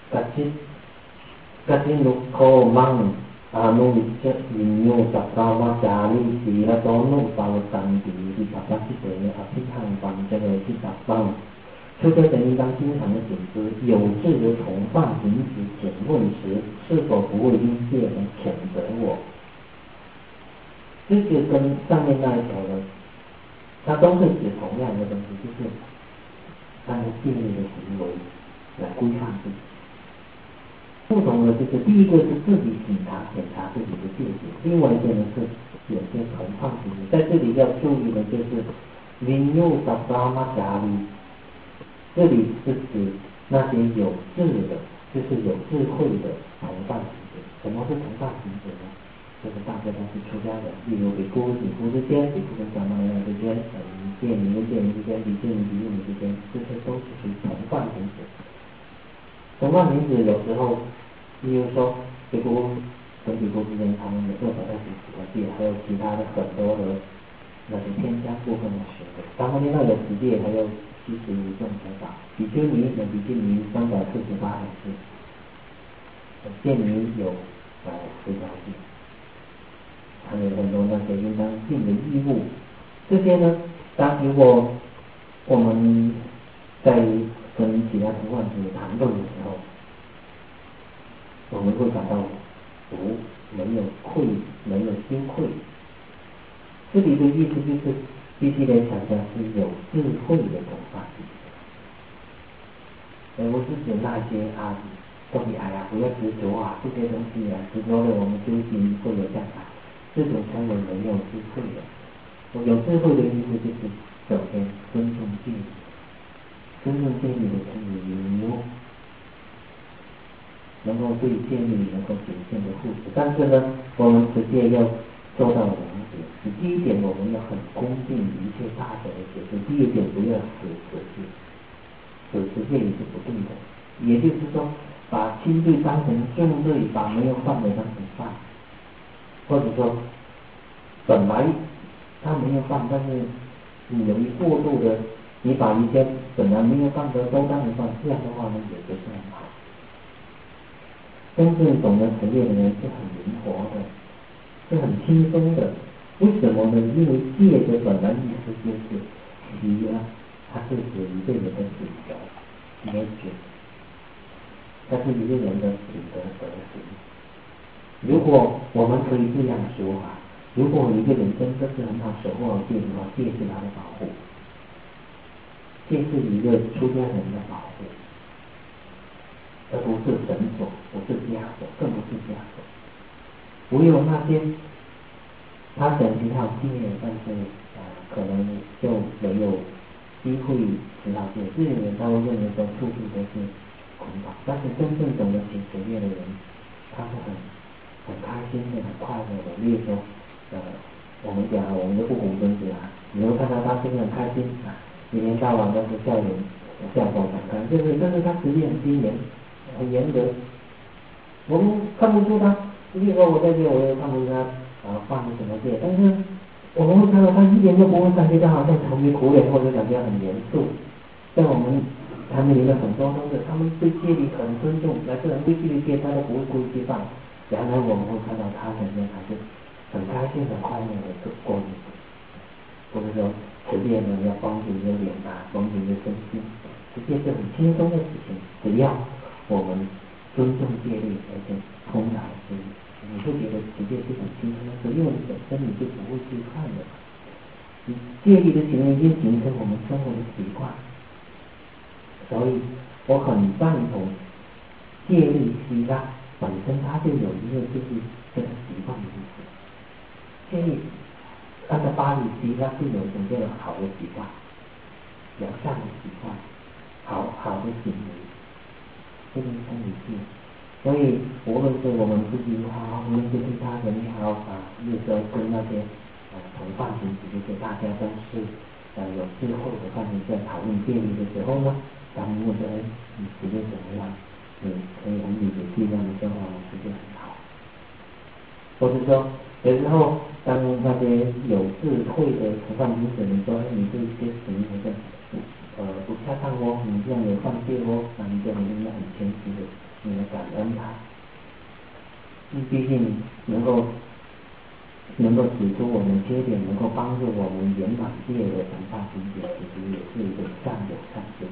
格真如可望阿努切引用十三瓦加利时那种怒烧当地的十八七岁呢，阿平汉方这个去十三。出家人应当经常的检视，有志的从犯行止检问时，是否不会因戒而谴责我。这个跟上面那一条呢，它都是指同样的东西，就是按照戒律的行为来规范自己。不同的就是第一个是自己检查自己的戒律，另外一个呢是有些同犯行为。在这里要注意的就是引用十三玛加利。这里是指那些有智的，就是有智慧的同伴行者。什么是同伴行者呢？就是大家都是出家人，例如比丘之间，比丘跟萨玛尼之间，戒名跟戒名之间，比丘尼之间，这些都是属于同伴行者。同伴行者有时候，例如说比丘跟比丘之间，他们有220几个戒，还有其他的很多的那些添加部分的行为。萨玛尼有10戒，还有75种佛法，比丘尼有比丘尼348种戒，戒尼有10条戒，还有很多那些应当尽的义务。这些呢，如果我们在跟其他同伴者谈论的时候，我们会感到没有愧，没有羞愧。这里的意思就是必须得强调是有智慧的同伴，而不是指那些说你不要执着这些东西执着了我们修行会有障碍，这种才为没有智慧的。有智慧的意思就是首先尊重戒律，尊重戒律的是有能够对戒律能够显现的护持，但是呢，我们持戒要做到2点。第一点，我们要很恭敬一切大小的解释；第二点，不要死持戒，死持戒也是不对的。也就是说，把轻罪当成重罪，把没有犯的当成犯，或者说本来他没有犯，但是你由于过度的，你把一些本来没有犯的都当成犯，这样的话呢，也不是很好。真正懂得持戒的人是很灵活的，是很轻松的。为什么呢？因为戒的本来意思就是习它是指一个人的品德 nature， 它是一个人的品德德行。如果我们可以这样说如果一个人真的是很好守护戒的话，戒是他的保护，戒是一个出家人的保护，而不是绳索，不是枷锁，更不是枷锁。唯有那些他想知道戒，但是可能就没有机会知道戒。这些人他会认为说处处都是捆绑，但是真正懂得行持戒的人，他是很开心的，很快乐的。例如说，我们讲我们的护国尊者你会看到他真的很开心一天到晚都是叫人下手赶看，但是他实际很精严，很严格，我们看不出他。比如说我在这，我也看不出他犯了什么戒，但是我们会看到他一点都不会感觉到好像愁眉苦脸，或者感觉很严肃。像我们他们里面很多都是，他们对戒律很尊重，每个人规矩的戒他都不会故意去犯。然而我们会看到他们还是很开心、很快乐的过日子，或者说随便的要帮助一个脸帮助一个身心，这些是很轻松的事情。只要我们尊重戒律，而且通达戒律，你会觉得直接是很轻松的事，因为你本身你就不会去看的。你戒律的行为已经形成我们生活的习惯，所以我很赞同戒律希腊本身它就有一个就是这个习惯的意思。戒律按照巴黎希腊是有一种这个好的习惯，良善的习惯，好的行为，这个生理戒。所以无论是我们自己也好，无论是对他人也好有时候跟那些同伴群体，就是大家都是有智慧的伴侣在讨论戒律的时候呢，他们会说你直接怎么样，你可以很理解这样的生活是就很好。或者说有时候当那些有智慧的同伴群体，你说你对一些行为的不恰当你这样有犯戒那你就应该很谦虚的你来感恩他。毕竟能够指出我们缺点，能够帮助我们圆满戒的同伴群体，其实也是一种善有善就是。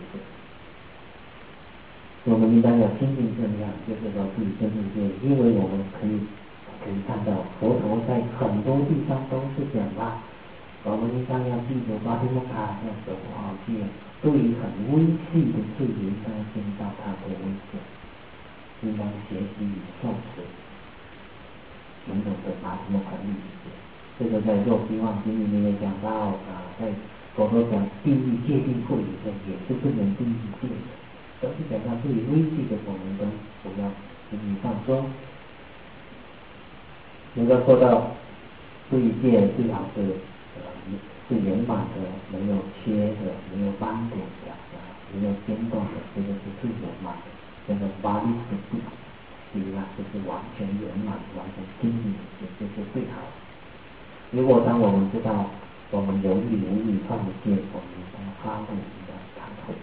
我们应当要心境这样，就是说自己真正戒，因为我们可以看到佛陀在很多地方都是讲我们应当要记住巴提摩卡要守好戒，对于很微细的事情应该见到他的微笑，应当学习与受持种种的巴提摩卡律戒。这个在若希望经里面也讲到在佛陀讲地狱戒定慧里面也是不能地狱戒的，都是讲到对于微细的我们都不要轻易放松。能够做到对于戒最好是圆满的，没有缺的，没有斑点的没有间断的，这个是最圆满的。这个巴利斯蒂就是完全圆满，完全精明，这是最好的。如果当我们知道我们有意无意犯的戒，我们应该发怒，应该忏悔。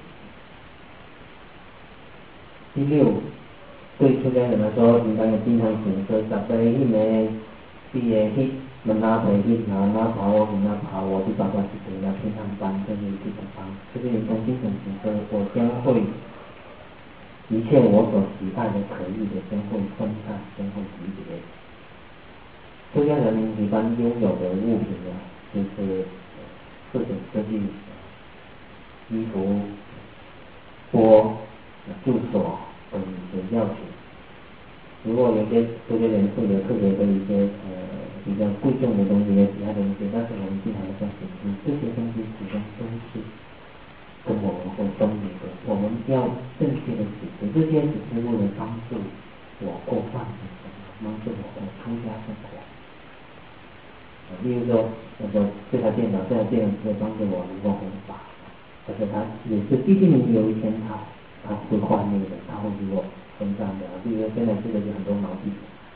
第六，对出家人来说，应该要经常醒思，十八迄个毕业迄门拉培迄拿爬我门拉爬我第八段时间要天堂班，这是第八班，这个应该经常醒思，我将会一切我所期待的可遇的，将会分散，将会集结。出家人一般拥有的物品就是各种根据衣服、钵、住所等的要求。如果有些出家人会有特别的一些比较贵重的东西，有其他东西，但是我们经常在显示这些东西始终都是跟我们会分离的。我们要正确的指示，这些只是为了帮助我过饭的生活，帮助我的出家生活。例如说，这台电脑是帮助我能够弘法，但是它也是毕竟有一天它会换那个，它会给我分散的。比如说现在这个就很多毛病，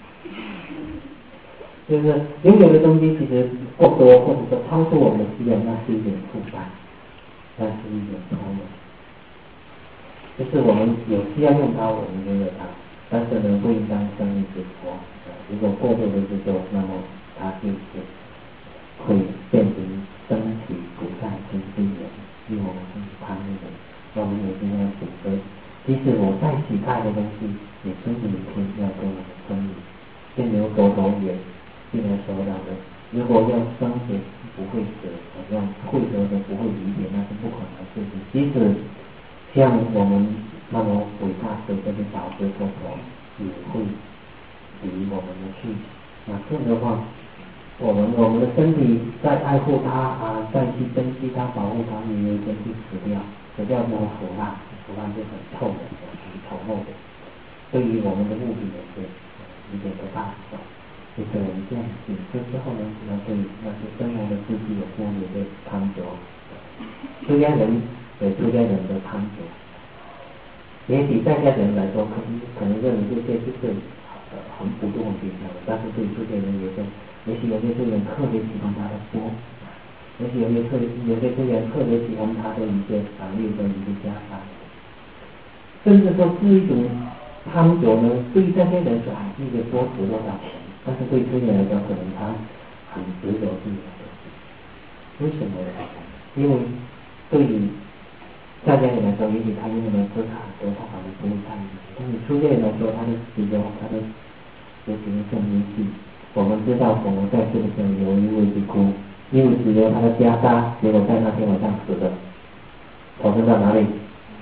就是拥有的东西其实过多，或者说超出我们的需要，那是一种负担，那是一种超越。就是我们有需要用它，我们拥有它，但是呢不应当生一执着。如果过度的执着，那么它就是会变成升起不再跟随人，因为我们是贪的人，那我们也是要选择。即使我再期待的东西，也真有一天要跟我们分离。正如佛陀也经常说到的，如果要生死不会舍，好像会得的不会理解，那是不可能的事情。即使像我们那么伟大的这个导师佛陀，也会离我们的去。那这样的话，我们的身体在爱护它再去珍惜它、保护它，也有一天会死掉，死掉之后腐烂就很臭的，很丑陋的。对于我们的物品也是一点不大小。就是我们这样醒思之后呢，要对那些生活的自己有多余的贪着。所出家人有出家人的贪着。也许在家人来说，可能认为这些就是很普通很平常的，但是对出家人也是，也许有些出家人特别喜欢他的钵，也许有些出家人特别喜欢他的一些例如说一些袈裟，甚至说是一种贪着呢。对于这些人说，这个钵值多少钱？但是对出家人来说，可能他很执着自己的东西。为什么呢？因为对于在家人来说，也许他用的资产和他可能不会在意，但是出家人来说，他的执着，他的尤其是正因系。我们知道，我们在世的时候有一位比丘，因为只有他的袈裟，结果在那天晚上死的，投生到哪里？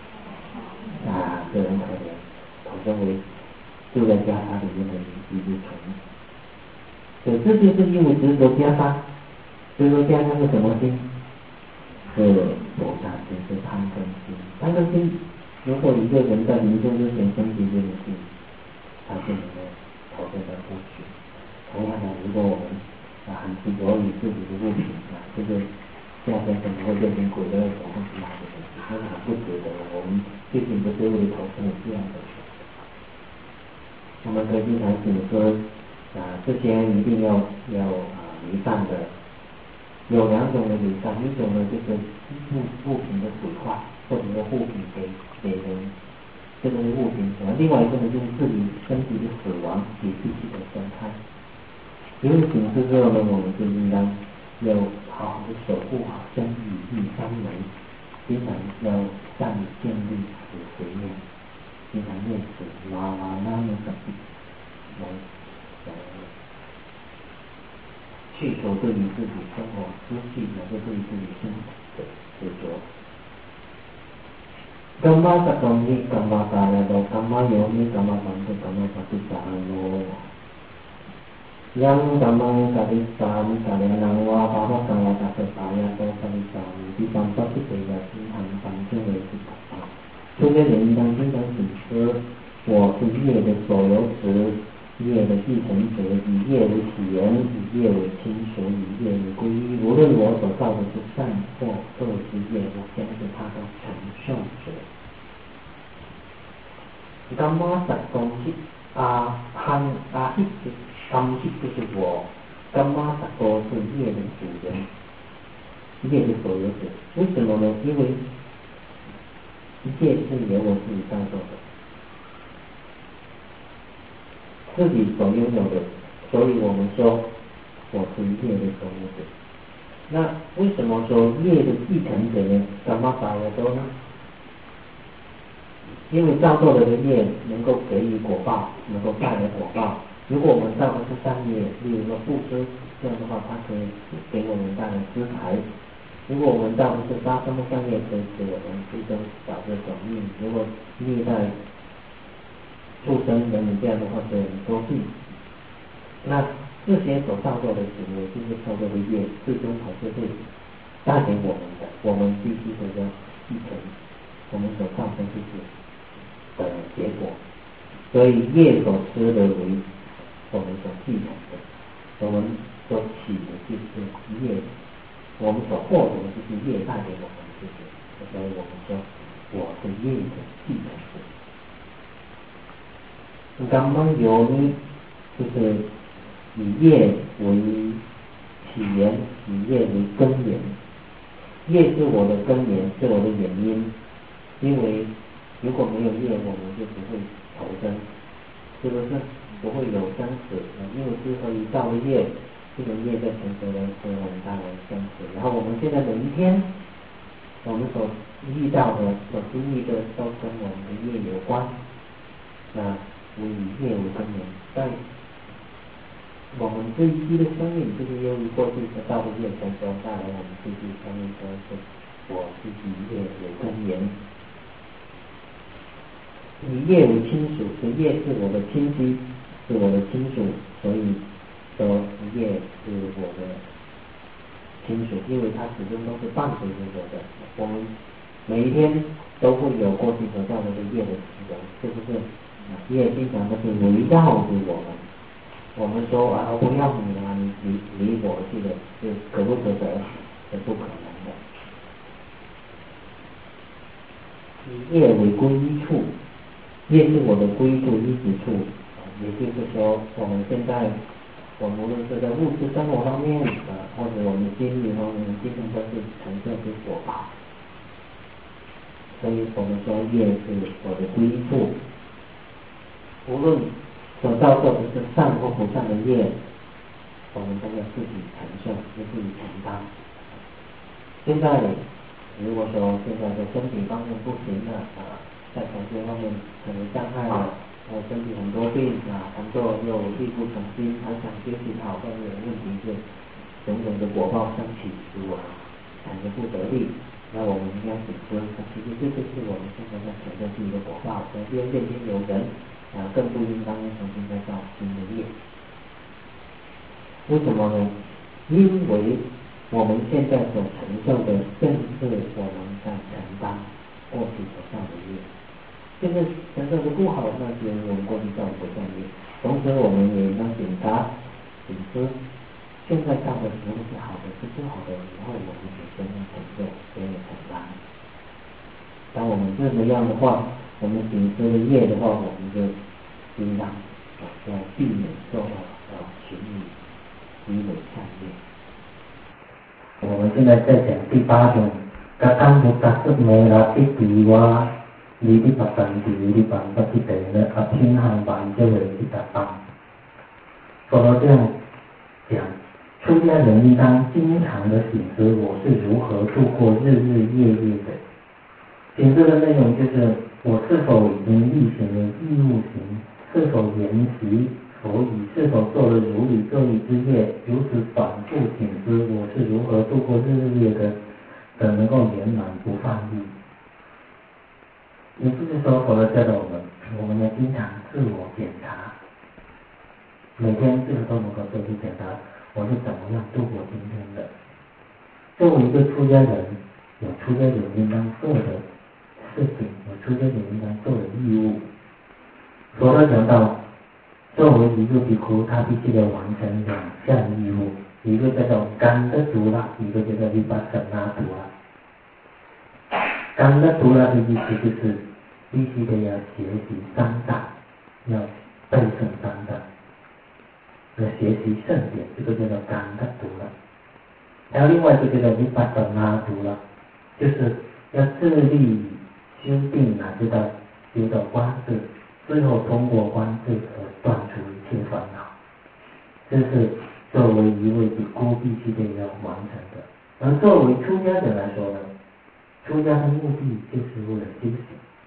这人可怜，投生为就在袈裟里面的一只虫。所以这就是因为执着袈裟，执着袈裟是什么心？是菩萨心，是贪嗔心。贪嗔心，如果一个人在临终之前升起这个心，他就能够投生到过去。同样的，如果我们很执着于自己的物品这个下天可能会变成鬼的头或其他的东西，那是很不值得的。我们究竟不是为了投生这样的。我们可以经常请说这些一定要弥散的。有两种的弥散，一种呢就是物品的毁坏，或者说物品给人，这个是物品；另外一个呢就是自己身体的死亡给自己的伤害。因为请示之后呢，我们就应当要好好的守护好身语意三门，经常要善建立此随念，经常念此啦啦啦的来去除对于自己生活失去，乃至对于自己生活的执着。กัมมะสะกัมมิกัมมะตาลาโลกัมมะโยนิกัมมะสังคุกัมมะปฏิสาโลยังกัมมังกะริสามิกะเรนังวาภาวะกังวะตัสสะยะโตปริสามิติสัมปัสสิเตยะสิหังสังเจเวสิกะ出家人应当经常醒思，我是业的所有者，业的继承者，以业为起源，以业为亲属，以业为皈依。无论我所造的是善或恶之业，我将是他的承受者。กัมมะสักกงคิ阿ฮิกัมฮิ就是我，กัมมะสักโก是业的主人，业的所有者。为什么呢？因为一切是由我自己造作的。自己所拥有的，所以我们说我是业的所有者。那为什么说业的继承者呢？干嘛把我说呢？因为造作的业能够给予果报，能够带来果报。如果我们造的是善业，例如说布施，这样的话它可以给我们带来资财；如果我们造的是杀生的善业，可以使我们出生早日短命；如果虐待畜生等等，这样的话是很多病。那这些所造作的行为，就是造作的业，最终还是会带给我们的，我们必须得要继承我们所造成这些的结果。所以业所施的为我们所继承的，我们所起的就是业，我们所获得的就是业带给我们的这些。所以我们说我是业的继承者。กัมมะโยนิ就是以业为起源，以业为根源。业是我的根源，是我的原因。因为如果没有业，我们就不会投生，是不是？不会有生死。因为之后一造的业，这个业在成熟的时候带来生死。然后我们现在每一天，我们所遇到的、所经历的，都跟我们的业有关。以业为根源，在我们这一期的生命，就是由于过去所造的业成熟带来我们这期生命，说是我是以业为根源，以业为亲属，所以业是我的亲戚，是我的亲属，所以说业是我的亲属，因为它始终都是伴随着我的。我们每一天都会有过去所造的业的时候，是不是？业经常都是围绕着我们。我们说我不要你了，你离我去了，是可不可得？是不可能的。 以业为归依处，业是我的归处依止处，也就是说，我们现在无论是在物质生活方面或者我们心理方面，基本都是呈现出果报。所以我们说业是我的归依处，无论所造作的是善或不善的业，我们都要自己承受，要自己承担。现在如果说现在的身体方面不行了在某些方面可能伤害了，身体很多病工作又力不从心，还想休息好，但是问题是种种的果报升起，使我产生不得力。那我们应该怎么说？其实这就是我们现在在承受自己的果报，所以现今有人更不应当重新再造新的业。为什么呢？因为我们现在所承受的正是我们在承担过去所造的业，就是承受的不好，那是我们过去造的不善业。同时我们也应当检查检视现在造的什么是好的，是不好的，以后我们本身要承受，要承担。当我们这样的话，我们谨视了业的话，我们就应当要避免做到勤于积累善业。 我们现在在讲第8种，กตัญญูตัสสะเมระทิฏฐิวาลิธิปัสสันติวิริปังปฏิเตนะอภินหังบันเจเวทิตตัง。佛陀这样讲，出家人应当经常的省思我是如何度过日日夜夜的。省思的内容就是我是否已经力行了义务行，是否研习佛语，是否做了如理作义之业，如此反复省思我是如何度过日日夜的能够圆满不放逸。也就是说，佛陀教导我们要经常自我检查，每天这个都能够做出检查，我是怎么样度过今天的。作为一个出家人，有出家人应当做的事情，有出家人应当做的义务。佛陀讲到，作为一个比丘，他必须要完成2项义务，一个叫做甘德图拉，一个叫做维巴舍那图拉。甘德图拉的意思就是必须得要学习3藏，要背诵3藏，要学习圣典，这个叫做甘德图拉。还有另外一个叫做维巴舍那图拉，就是要致力修定知道修到观智，最后通过观智而断除一切烦恼。这是作为一位比丘必须得要完成的。而作为出家人来说呢，出家的目的就是为了修行。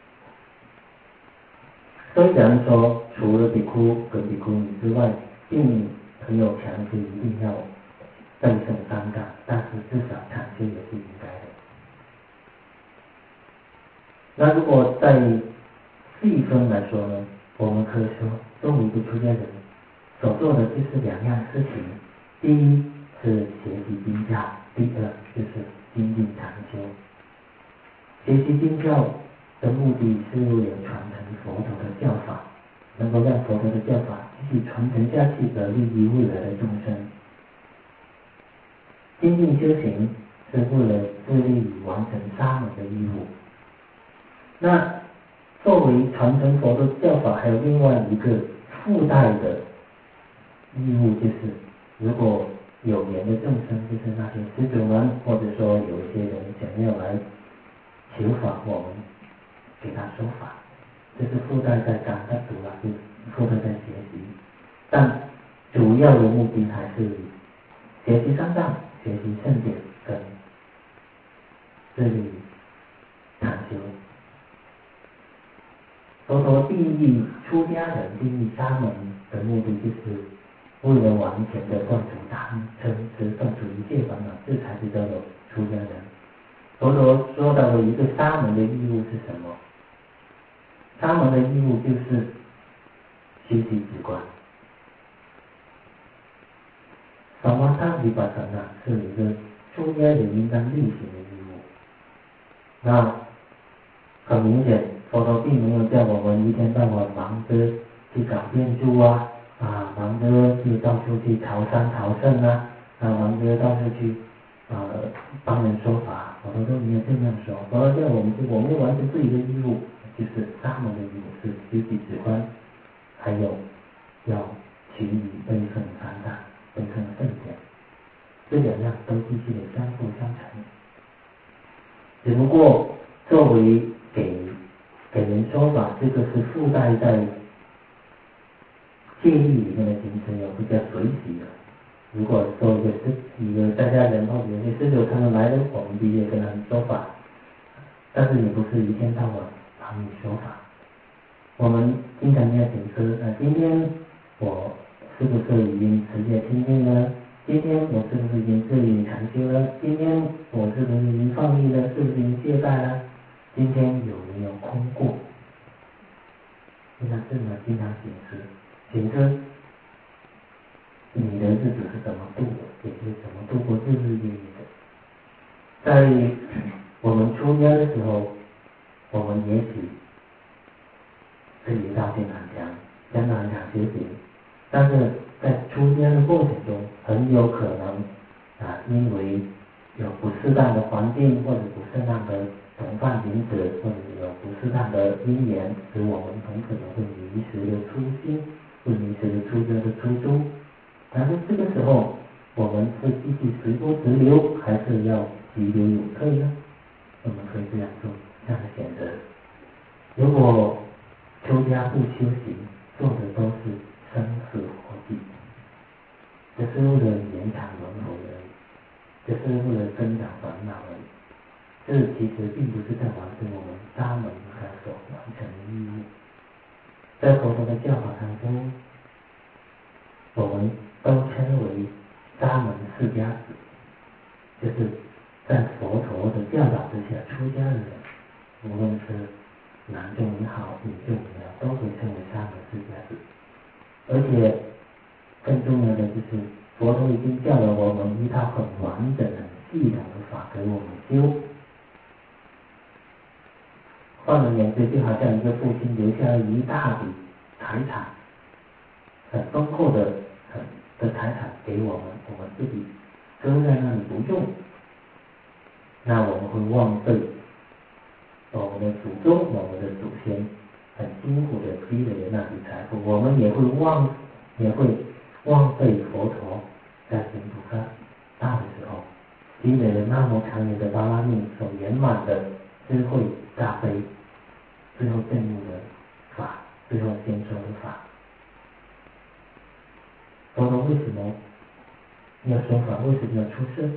虽然说除了比丘跟比丘尼之外，并没有强制一定要背诵3藏，但是至少禅修也是应该的。那如果在细分来说呢，我们可以说，作为一个出家人所做的就是2样事情：第一是学习经教，第二就是精进禅修。学习经教的目的是为了传承佛陀的教法，能够让佛陀的教法继续传承下去，而利益未来的众生。精进修行是为了致力于完成沙门的义务。那作为传承佛的教法，还有另外一个附带的义务，就是如果有缘的众生，就是那些施主们，或者说有一些人想要来求法，我们给他说法，这是附带在感恩读了，就是附带在学习。但主要的目的还是学习3藏，学习圣典跟致力禅修。佛陀定义出家人、定义沙门的目的，就是为了完全的断除贪嗔痴，断除一切烦恼，这才是叫做出家人。佛陀说到的一个沙门的义务是什么？沙门的义务就是修习止观。萨瓦塔维巴萨那是一个出家人应当履行的义务。那很明显，佛陀并没有叫我们一天到晚忙着去搞建筑忙着去到处去逃山逃圣忙着到处去帮人说法，佛陀都没有这样说。佛陀叫我们要完成自己的义务，就是沙门的义务是修习止观，还有要勤于悲愤禅堂、悲愤圣典，这两样都必须得相辅相成。只不过作为给人说法，这个是附带在戒律里面的行程，有比较随喜的。如果说一个在家人或者有些师兄他们来了，我们必须跟他们说法，但是也不是一天到晚帮你说法。我们经常要请示，今天我是不是已经持戒清净了？今天我是不是已经自律禅修了？今天我是不是已经放逸了？是不是已经懈怠了？今天有没有空过？经常这么经常请示你的日子是怎么度的，也就是怎么度过日日夜夜的。在我们出家的时候，我们也许是一道经常讲，相当讲修行，但是在出家的过程中，很有可能因为有不适当的环境，或者不适当的同伴行者，或者有不适当的因缘，使我们很可能会迷失了初心，会迷失了出家的初衷。但是这个时候，我们是继续随波逐流，还是要急流勇退呢？我们可以这样做，这样的选择。如果出家不修行，做的都是生死活计，这是为了延长轮回而已，这是为了增长烦恼而已。这其实并不是在完成我们沙门他所完成的义务。在佛陀的教法当中，我们都称为沙门释迦子，就是在佛陀的教导之下出家的人，无论是男众也好，女众也好，都可以称为沙门释迦子。而且更重要的就是，佛陀已经教了我们一套很完整、很系统的法给我们修。换而言之，就好像一个父亲留下了一大笔财产，很丰厚的财产给我们，我们自己搁在那里不用，那我们会枉费我们的祖宗、我们的祖先很辛苦的积累的那笔财富，我们也会枉费佛陀在行菩萨道的时候积累了那么长远的巴拉密所圆满的智慧大悲，最后证悟的法，最后先说的法。佛陀为什么要说法？为什么要出世？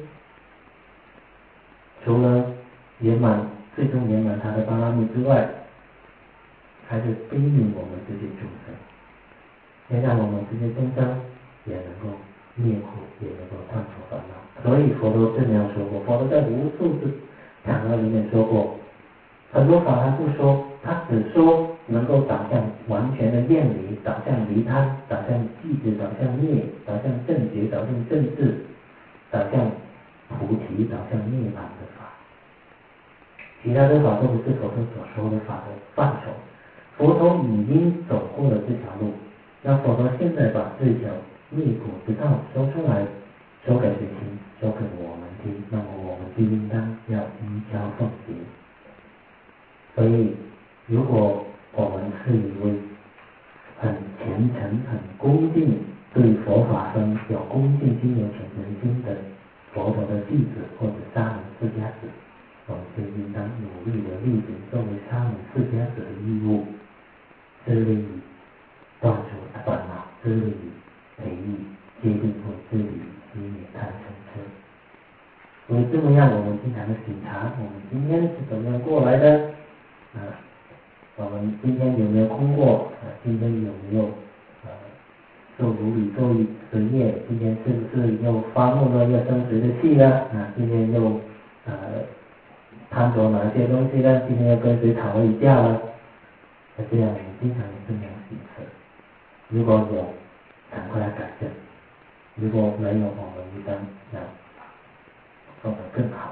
除了最终圆满他的巴拉密之外，还是悲悯我们这些众生，也让我们这些众生也能够灭苦，也能够断除烦恼。所以佛陀这样说过，佛陀在无数次场合里面说过，很多法他不说，他只说能够导向完全的厌离，导向离贪，导向寂止，导向灭，导向正觉，导向正智，导向菩提，导向涅槃的法。其他的法都不是佛陀所说的法的范畴。佛陀已经走过了这条路，那佛陀现在把这条灭苦之道说出来，说给谁听？说给我们听。那么我们就应当要依教奉行。所以，如果我们是一位很虔诚、很恭敬，对佛法僧有恭敬心、有虔诚心的佛陀的弟子或者沙门释迦子，我们就应当努力的履行作为沙门释迦子的义务，致力于断除烦恼，致力于培育戒定慧，致力于熄灭贪嗔痴。所以这么样，我们经常的审查，我们今天是怎么样过来的？我们今天有没有空过？今天有没有做如理作意实业？今天是不是又发怒了，又生谁的气了？今天又贪着哪些东西呢？今天又跟谁吵了一架了？这样我们经常有这样形式。如果有，赶快来改正；如果没有，我们一般要做得更好。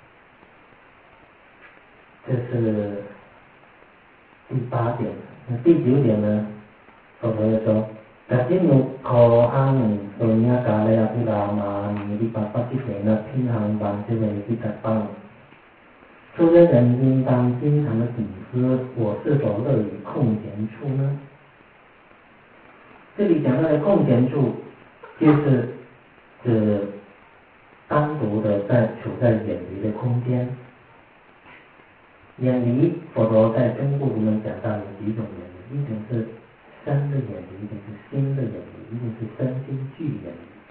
这是第8点。那第9点呢？佛陀又说， 但是如可安所以咖喱阿布拉玛尼的爸爸之前呢，平常版这个是在帮。出家人应当经常的警思，我是否乐于空闲处呢？这里讲到的空闲处，就是指单独的处在远离的空间。远离，佛陀在中部我们讲到有几种远离，一种是身的远离，一种是心的远离，一种是身心俱远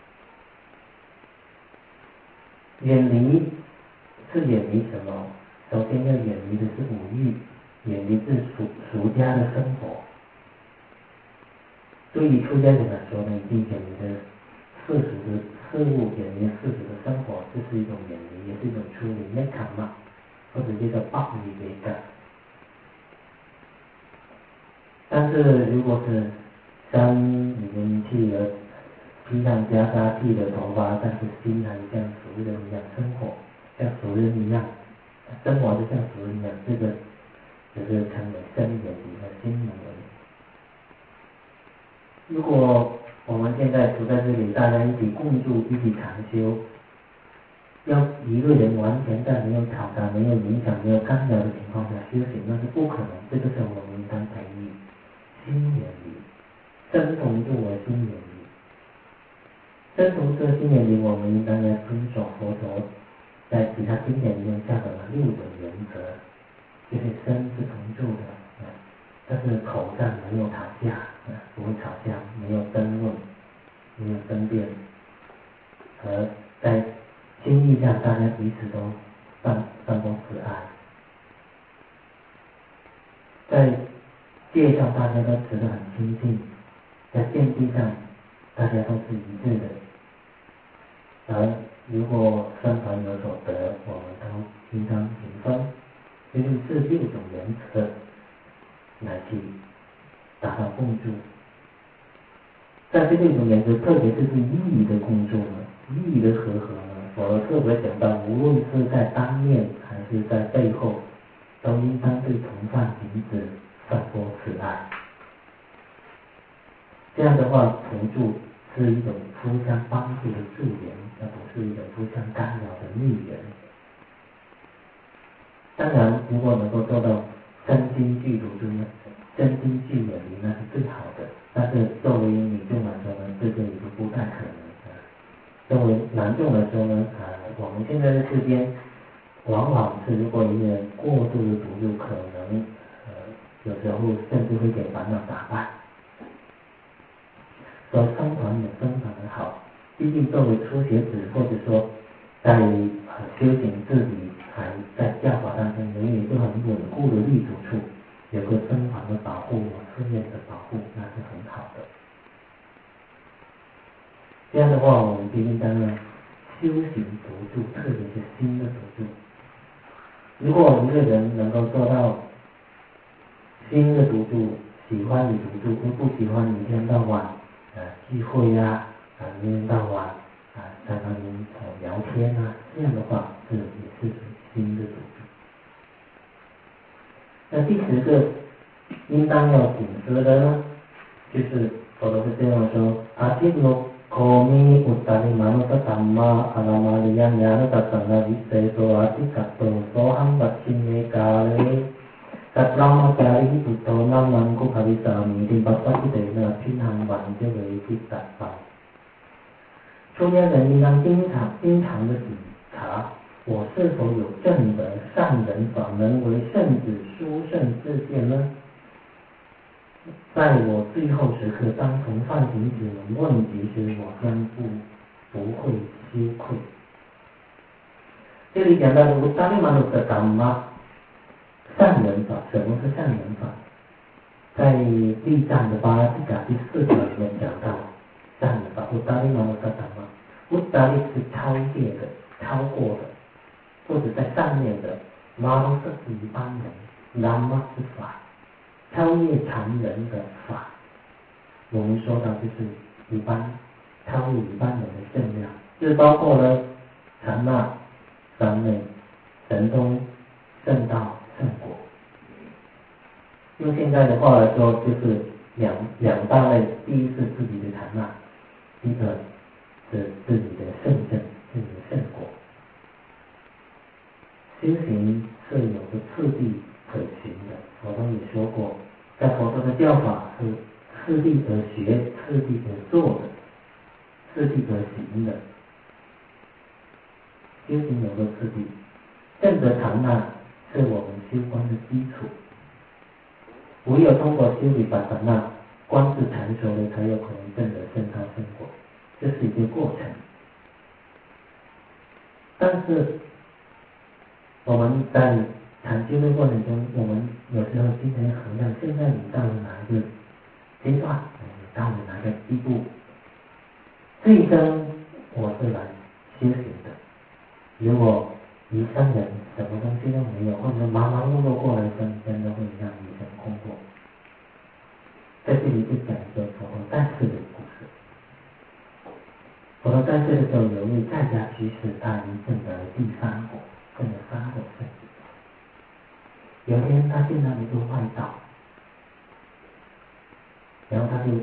离。远离是远离什么？首先要远离的是五欲，远离是俗家的生活。对于出家人来说呢，已经远离的世俗的事物，远离世俗的生活，这是一种远离，也是一种出离，那坎嘛，或者叫做暴离为感。但是如果是身已经剃了披上袈裟，剃了头发，但是心还像俗人一样生活，像俗人一样生活，就像俗人一样，这个就是称为身远离和心远离。如果我们现在处在这里，大家一起共住，一起禅修，要一个人完全在没有吵杂、没有影响、没有干扰的情况下修行，那是不可能。这个时候我们应当培育心远离，身同住而心远离。身同住心远离，我们应当要遵守佛陀在其他经典里面教导的6种原则，就是身是同住的。但是口上没有吵架，不会吵架，没有争论，没有争辩，而在心意上大家彼此都散播慈爱，在戒上大家都持得很清净，在见地上大家都是一致的。而如果僧团有所得，我们都应当平分，就是这6种原则来去达到共住。但是6种原则，特别是意义的共住呢，意义的和合呢，我特别讲到，无论是在当面还是在背后，都应当对同伴彼此散播慈爱。这样的话，同住是一种互相帮助的助缘，而不是一种互相干扰的逆缘。当然，如果能够做到身心俱同住呢，身心俱远离，那是最好的。但是作为女众来说呢，这个也是不太可能的。作为男众来说呢，我们现在的世间，往往是如果一个人过度的独住，可能有时候甚至会给烦恼打败。所以僧团有僧团的好，毕竟作为初学者，或者说在修行自己还在教法当中，有一个很稳固的立足处，有个僧团的保护，寺院的保护，那是很好的。这样的话，我们就应当要修行独住，特别是心的独住。如果一个人能够做到心的独住，喜欢你独住，不喜欢你一天到晚聚会啊，一天到晚在那边聊天啊，这样的话，这也是心的独住。那第10个应当要谨思的呢，就是佛陀是这样说：阿毗卢可弥อุตตริมานุสสัมมาอนามาริยังญาณตัสสะวิเศโสอาทิกัตโตโสหังปัจฉิเมกาเลกัตรังมาจาริปุตโตนังมังคุภวิสามิติปัสสะทิเตนะพินังวันเจเวทิตัสสะ出家人应当经常的检查，我是否有正德善人法，能为圣子殊胜示现呢？在我最后时刻，当从犯行子们问及时，我将不会羞愧。这里讲到的乌达利玛鲁的达玛善人法，什么是善人法？在地藏的巴拉提嘎第4条里面讲到善人法，乌达利玛鲁的达玛，乌达利是超越的、超过的，或者在上面的，玛鲁是一般人，达玛是法。超越常人的法，我们说到就是一般超越一般人的正量，这包括了禅那、三昧、神通、圣道、圣果。用现在的话来说，就是两大类，第一是自己的禅那，第二是自己的圣正，自己的圣果。修行是有个次第可循的，佛陀也说过，在佛陀的教法是次第而学，次第而做的，次第而行的。修行有个次第，正的禅那是我们修观的基础。唯有通过修理把禅那观是成熟了，才有可能证得圣道圣果，这是一个过程。但是我们在禅修的过程中，我们有时候经常衡量，现在你到了哪一个阶段，你到了哪个地步。这一生我是来修行的，如果一生人什么东西都没有，或者忙忙碌碌过来生，真的会让一生空过。在这里就讲一个佛陀在世的故事。佛陀在世的时候，有一位在家居士，他已经证得第三果，证了3果圣子。有一天他见到一个外道，然后他就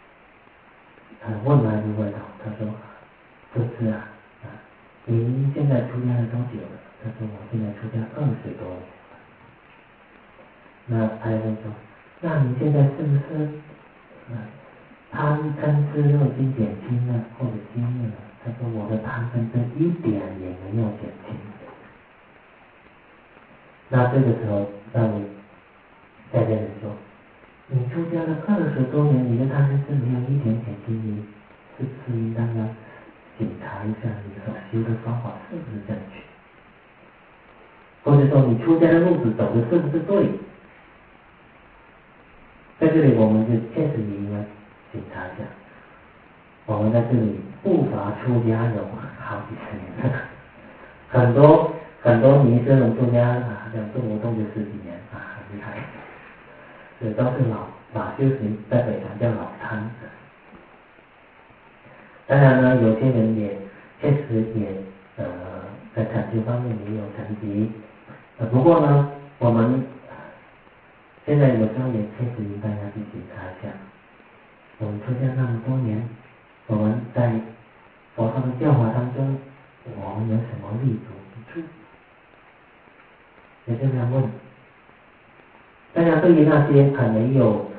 问那个外道，他说：“这是啊，您现在出家了多久了？”他说：“我现在出家20多年了。”那他就说：“那你现在是不是贪嗔痴都已经减轻了，或者轻了？”他说：“我的贪嗔痴一点也没有减轻。”那这个时候，那位在家人说：“你出家了20多年，你的贪嗔痴没有一点减轻，你是不是应当要检查一下你所修的方法是不是正确？或者说你出家的路子走的是不是对？”在这里我们就确实应该检查一下。我们在这里不乏出家有好几十年了，很多尼僧人出家像动不动就10几年很厉害，这都是老修行，在北传叫老参。当然呢，有些人也确实也在禅修方面也有成绩，不过呢，我们现在有时候也确实应该要去检查一下，我们出家那么多年，我们在佛陀的教法当中，我们有什么立足之处？也这样问。当然，对于那些没有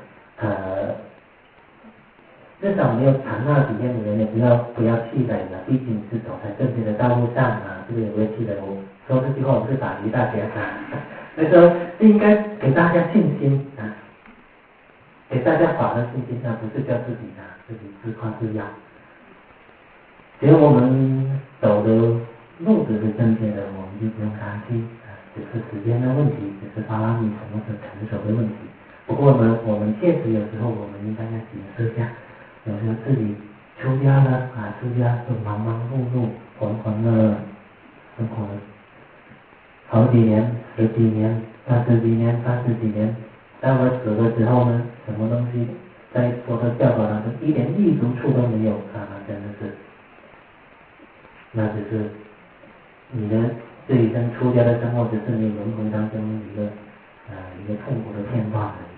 至少没有禅那体验的人，也不要气馁了，毕竟是走在正确的道路上这个也不会气馁。我说这句话我是打击大家所以说应该给大家信心给大家法的信心不是叫自己自夸自扬。只要我们走的路子是正确的，我们就不用担心只是时间的问题，只是巴拉米什么时候成熟的问题。不过呢，我们确实有时候我们应该要检视一下，有时候自己出家了出家就忙忙碌碌、浑浑噩噩生活了好几年、10几年、20几年、30几年，到了死的时候呢，什么东西在佛陀教法当中一点立足处都没有真的是，那只是你的这一生出家的生活，只是你轮回当中一个痛苦的片段而已。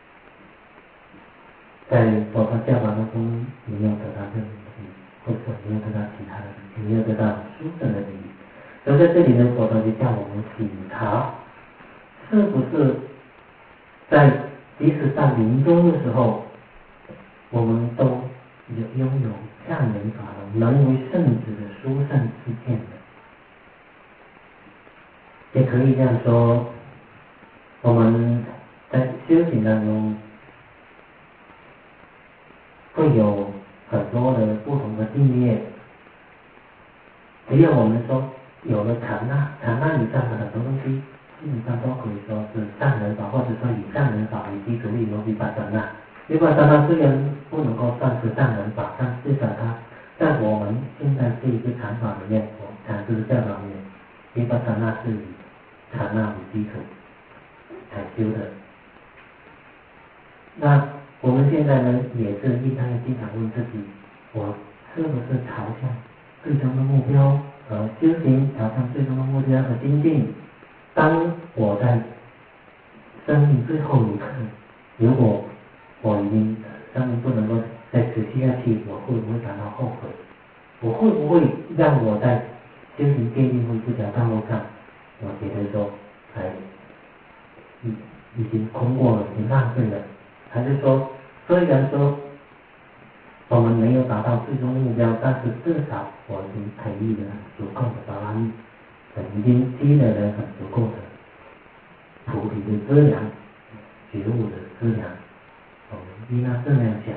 在佛陀教法当中，没有得到任何的利益，或者说没有得到其他的利益，没有得到殊胜的利益。所以在这里呢，佛陀就叫我们检查，是不是在即使在临终的时候，我们都拥有善人法轮，能为圣子的殊胜之见的。也可以这样说，我们在修行当中会有很多的不同的境界，只要我们说有了禅那以上的很多东西，基本上都可以说是善人法，或者说以善人法为基础立罗毗跋舍那。毗跋舍那虽然不能够算是善人法，但至少它在我们现在这一个禅法里面，禅师的教法里面，毗跋舍那是以禅那为基础才修的。那我们现在呢，也是应该经常问自己，我是不是朝向最终的目标修行，朝向最终的目标和精进？当我在生命最后一刻，如果我已经生命不能够再持续下去，我会不会感到后悔？我会不会让我在修行戒定慧这条道路上，我觉得说已经空过了，已经浪费了？还是说，虽然说我们没有达到最终目标，但是至少我已经培育了足够的巴拉密，已经积累了很足够的菩提的资粮、觉悟的资粮。我们应该这样想。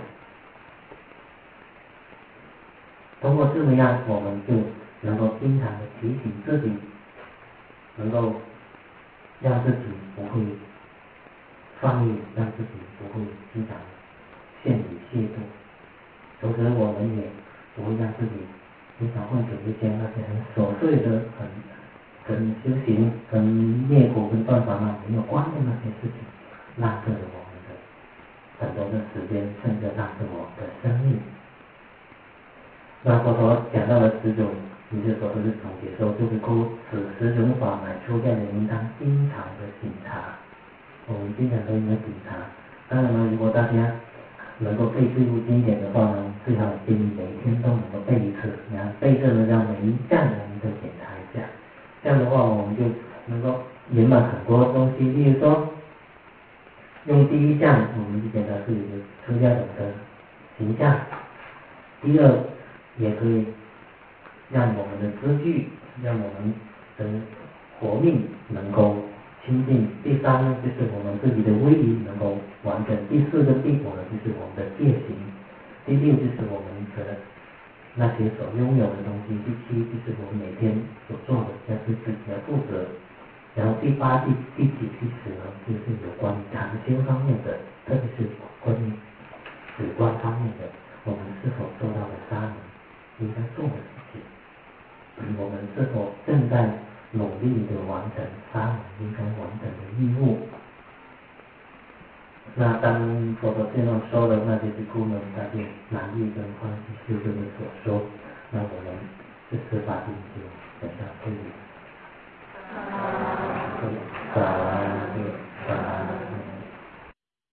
通过这么样，我们就能够经常的提醒自己，能够让自己不会放逸，让自己不会经常陷于懈惰。同时，我们也不会让自己经常会给一些那些很琐碎的、跟修行、跟灭苦、跟断烦恼没有关的那些事情，浪费了我们的很多的时间，甚至浪费我们的生命。那佛陀讲到了10种，也就是说都是总结说，就是此10种法乃出家人应当经常的检查。我们经常都应该检查。当然了，如果大家能够背这部经典的话呢，最好建议每天都能够背一次，然后背着呢，让每一项我们都检查一下。这样的话，我们就能够圆满很多东西。例如说，用第一项，我们就检查自己的出家人的形象；第二，也可以让我们的资具，让我们的活命能够清净；第三呢，就是我们自己的威仪能够完整；第四个、第五呢，就是我们的戒行；第六就是我们的那些所拥有的东西；第七就是我们每天所做的，要对自己要负责；然后第八、第九、第10呢，就是有关于禅修方面的，特别是关于止观方面的，我们是否做到了沙门应该做的事情，我们是否正在努力的完成沙门应该完成的义务。那当佛陀这样说了，那些比丘们他就难以跟欢喜修这个所说。那我们这4法经就讲到这里。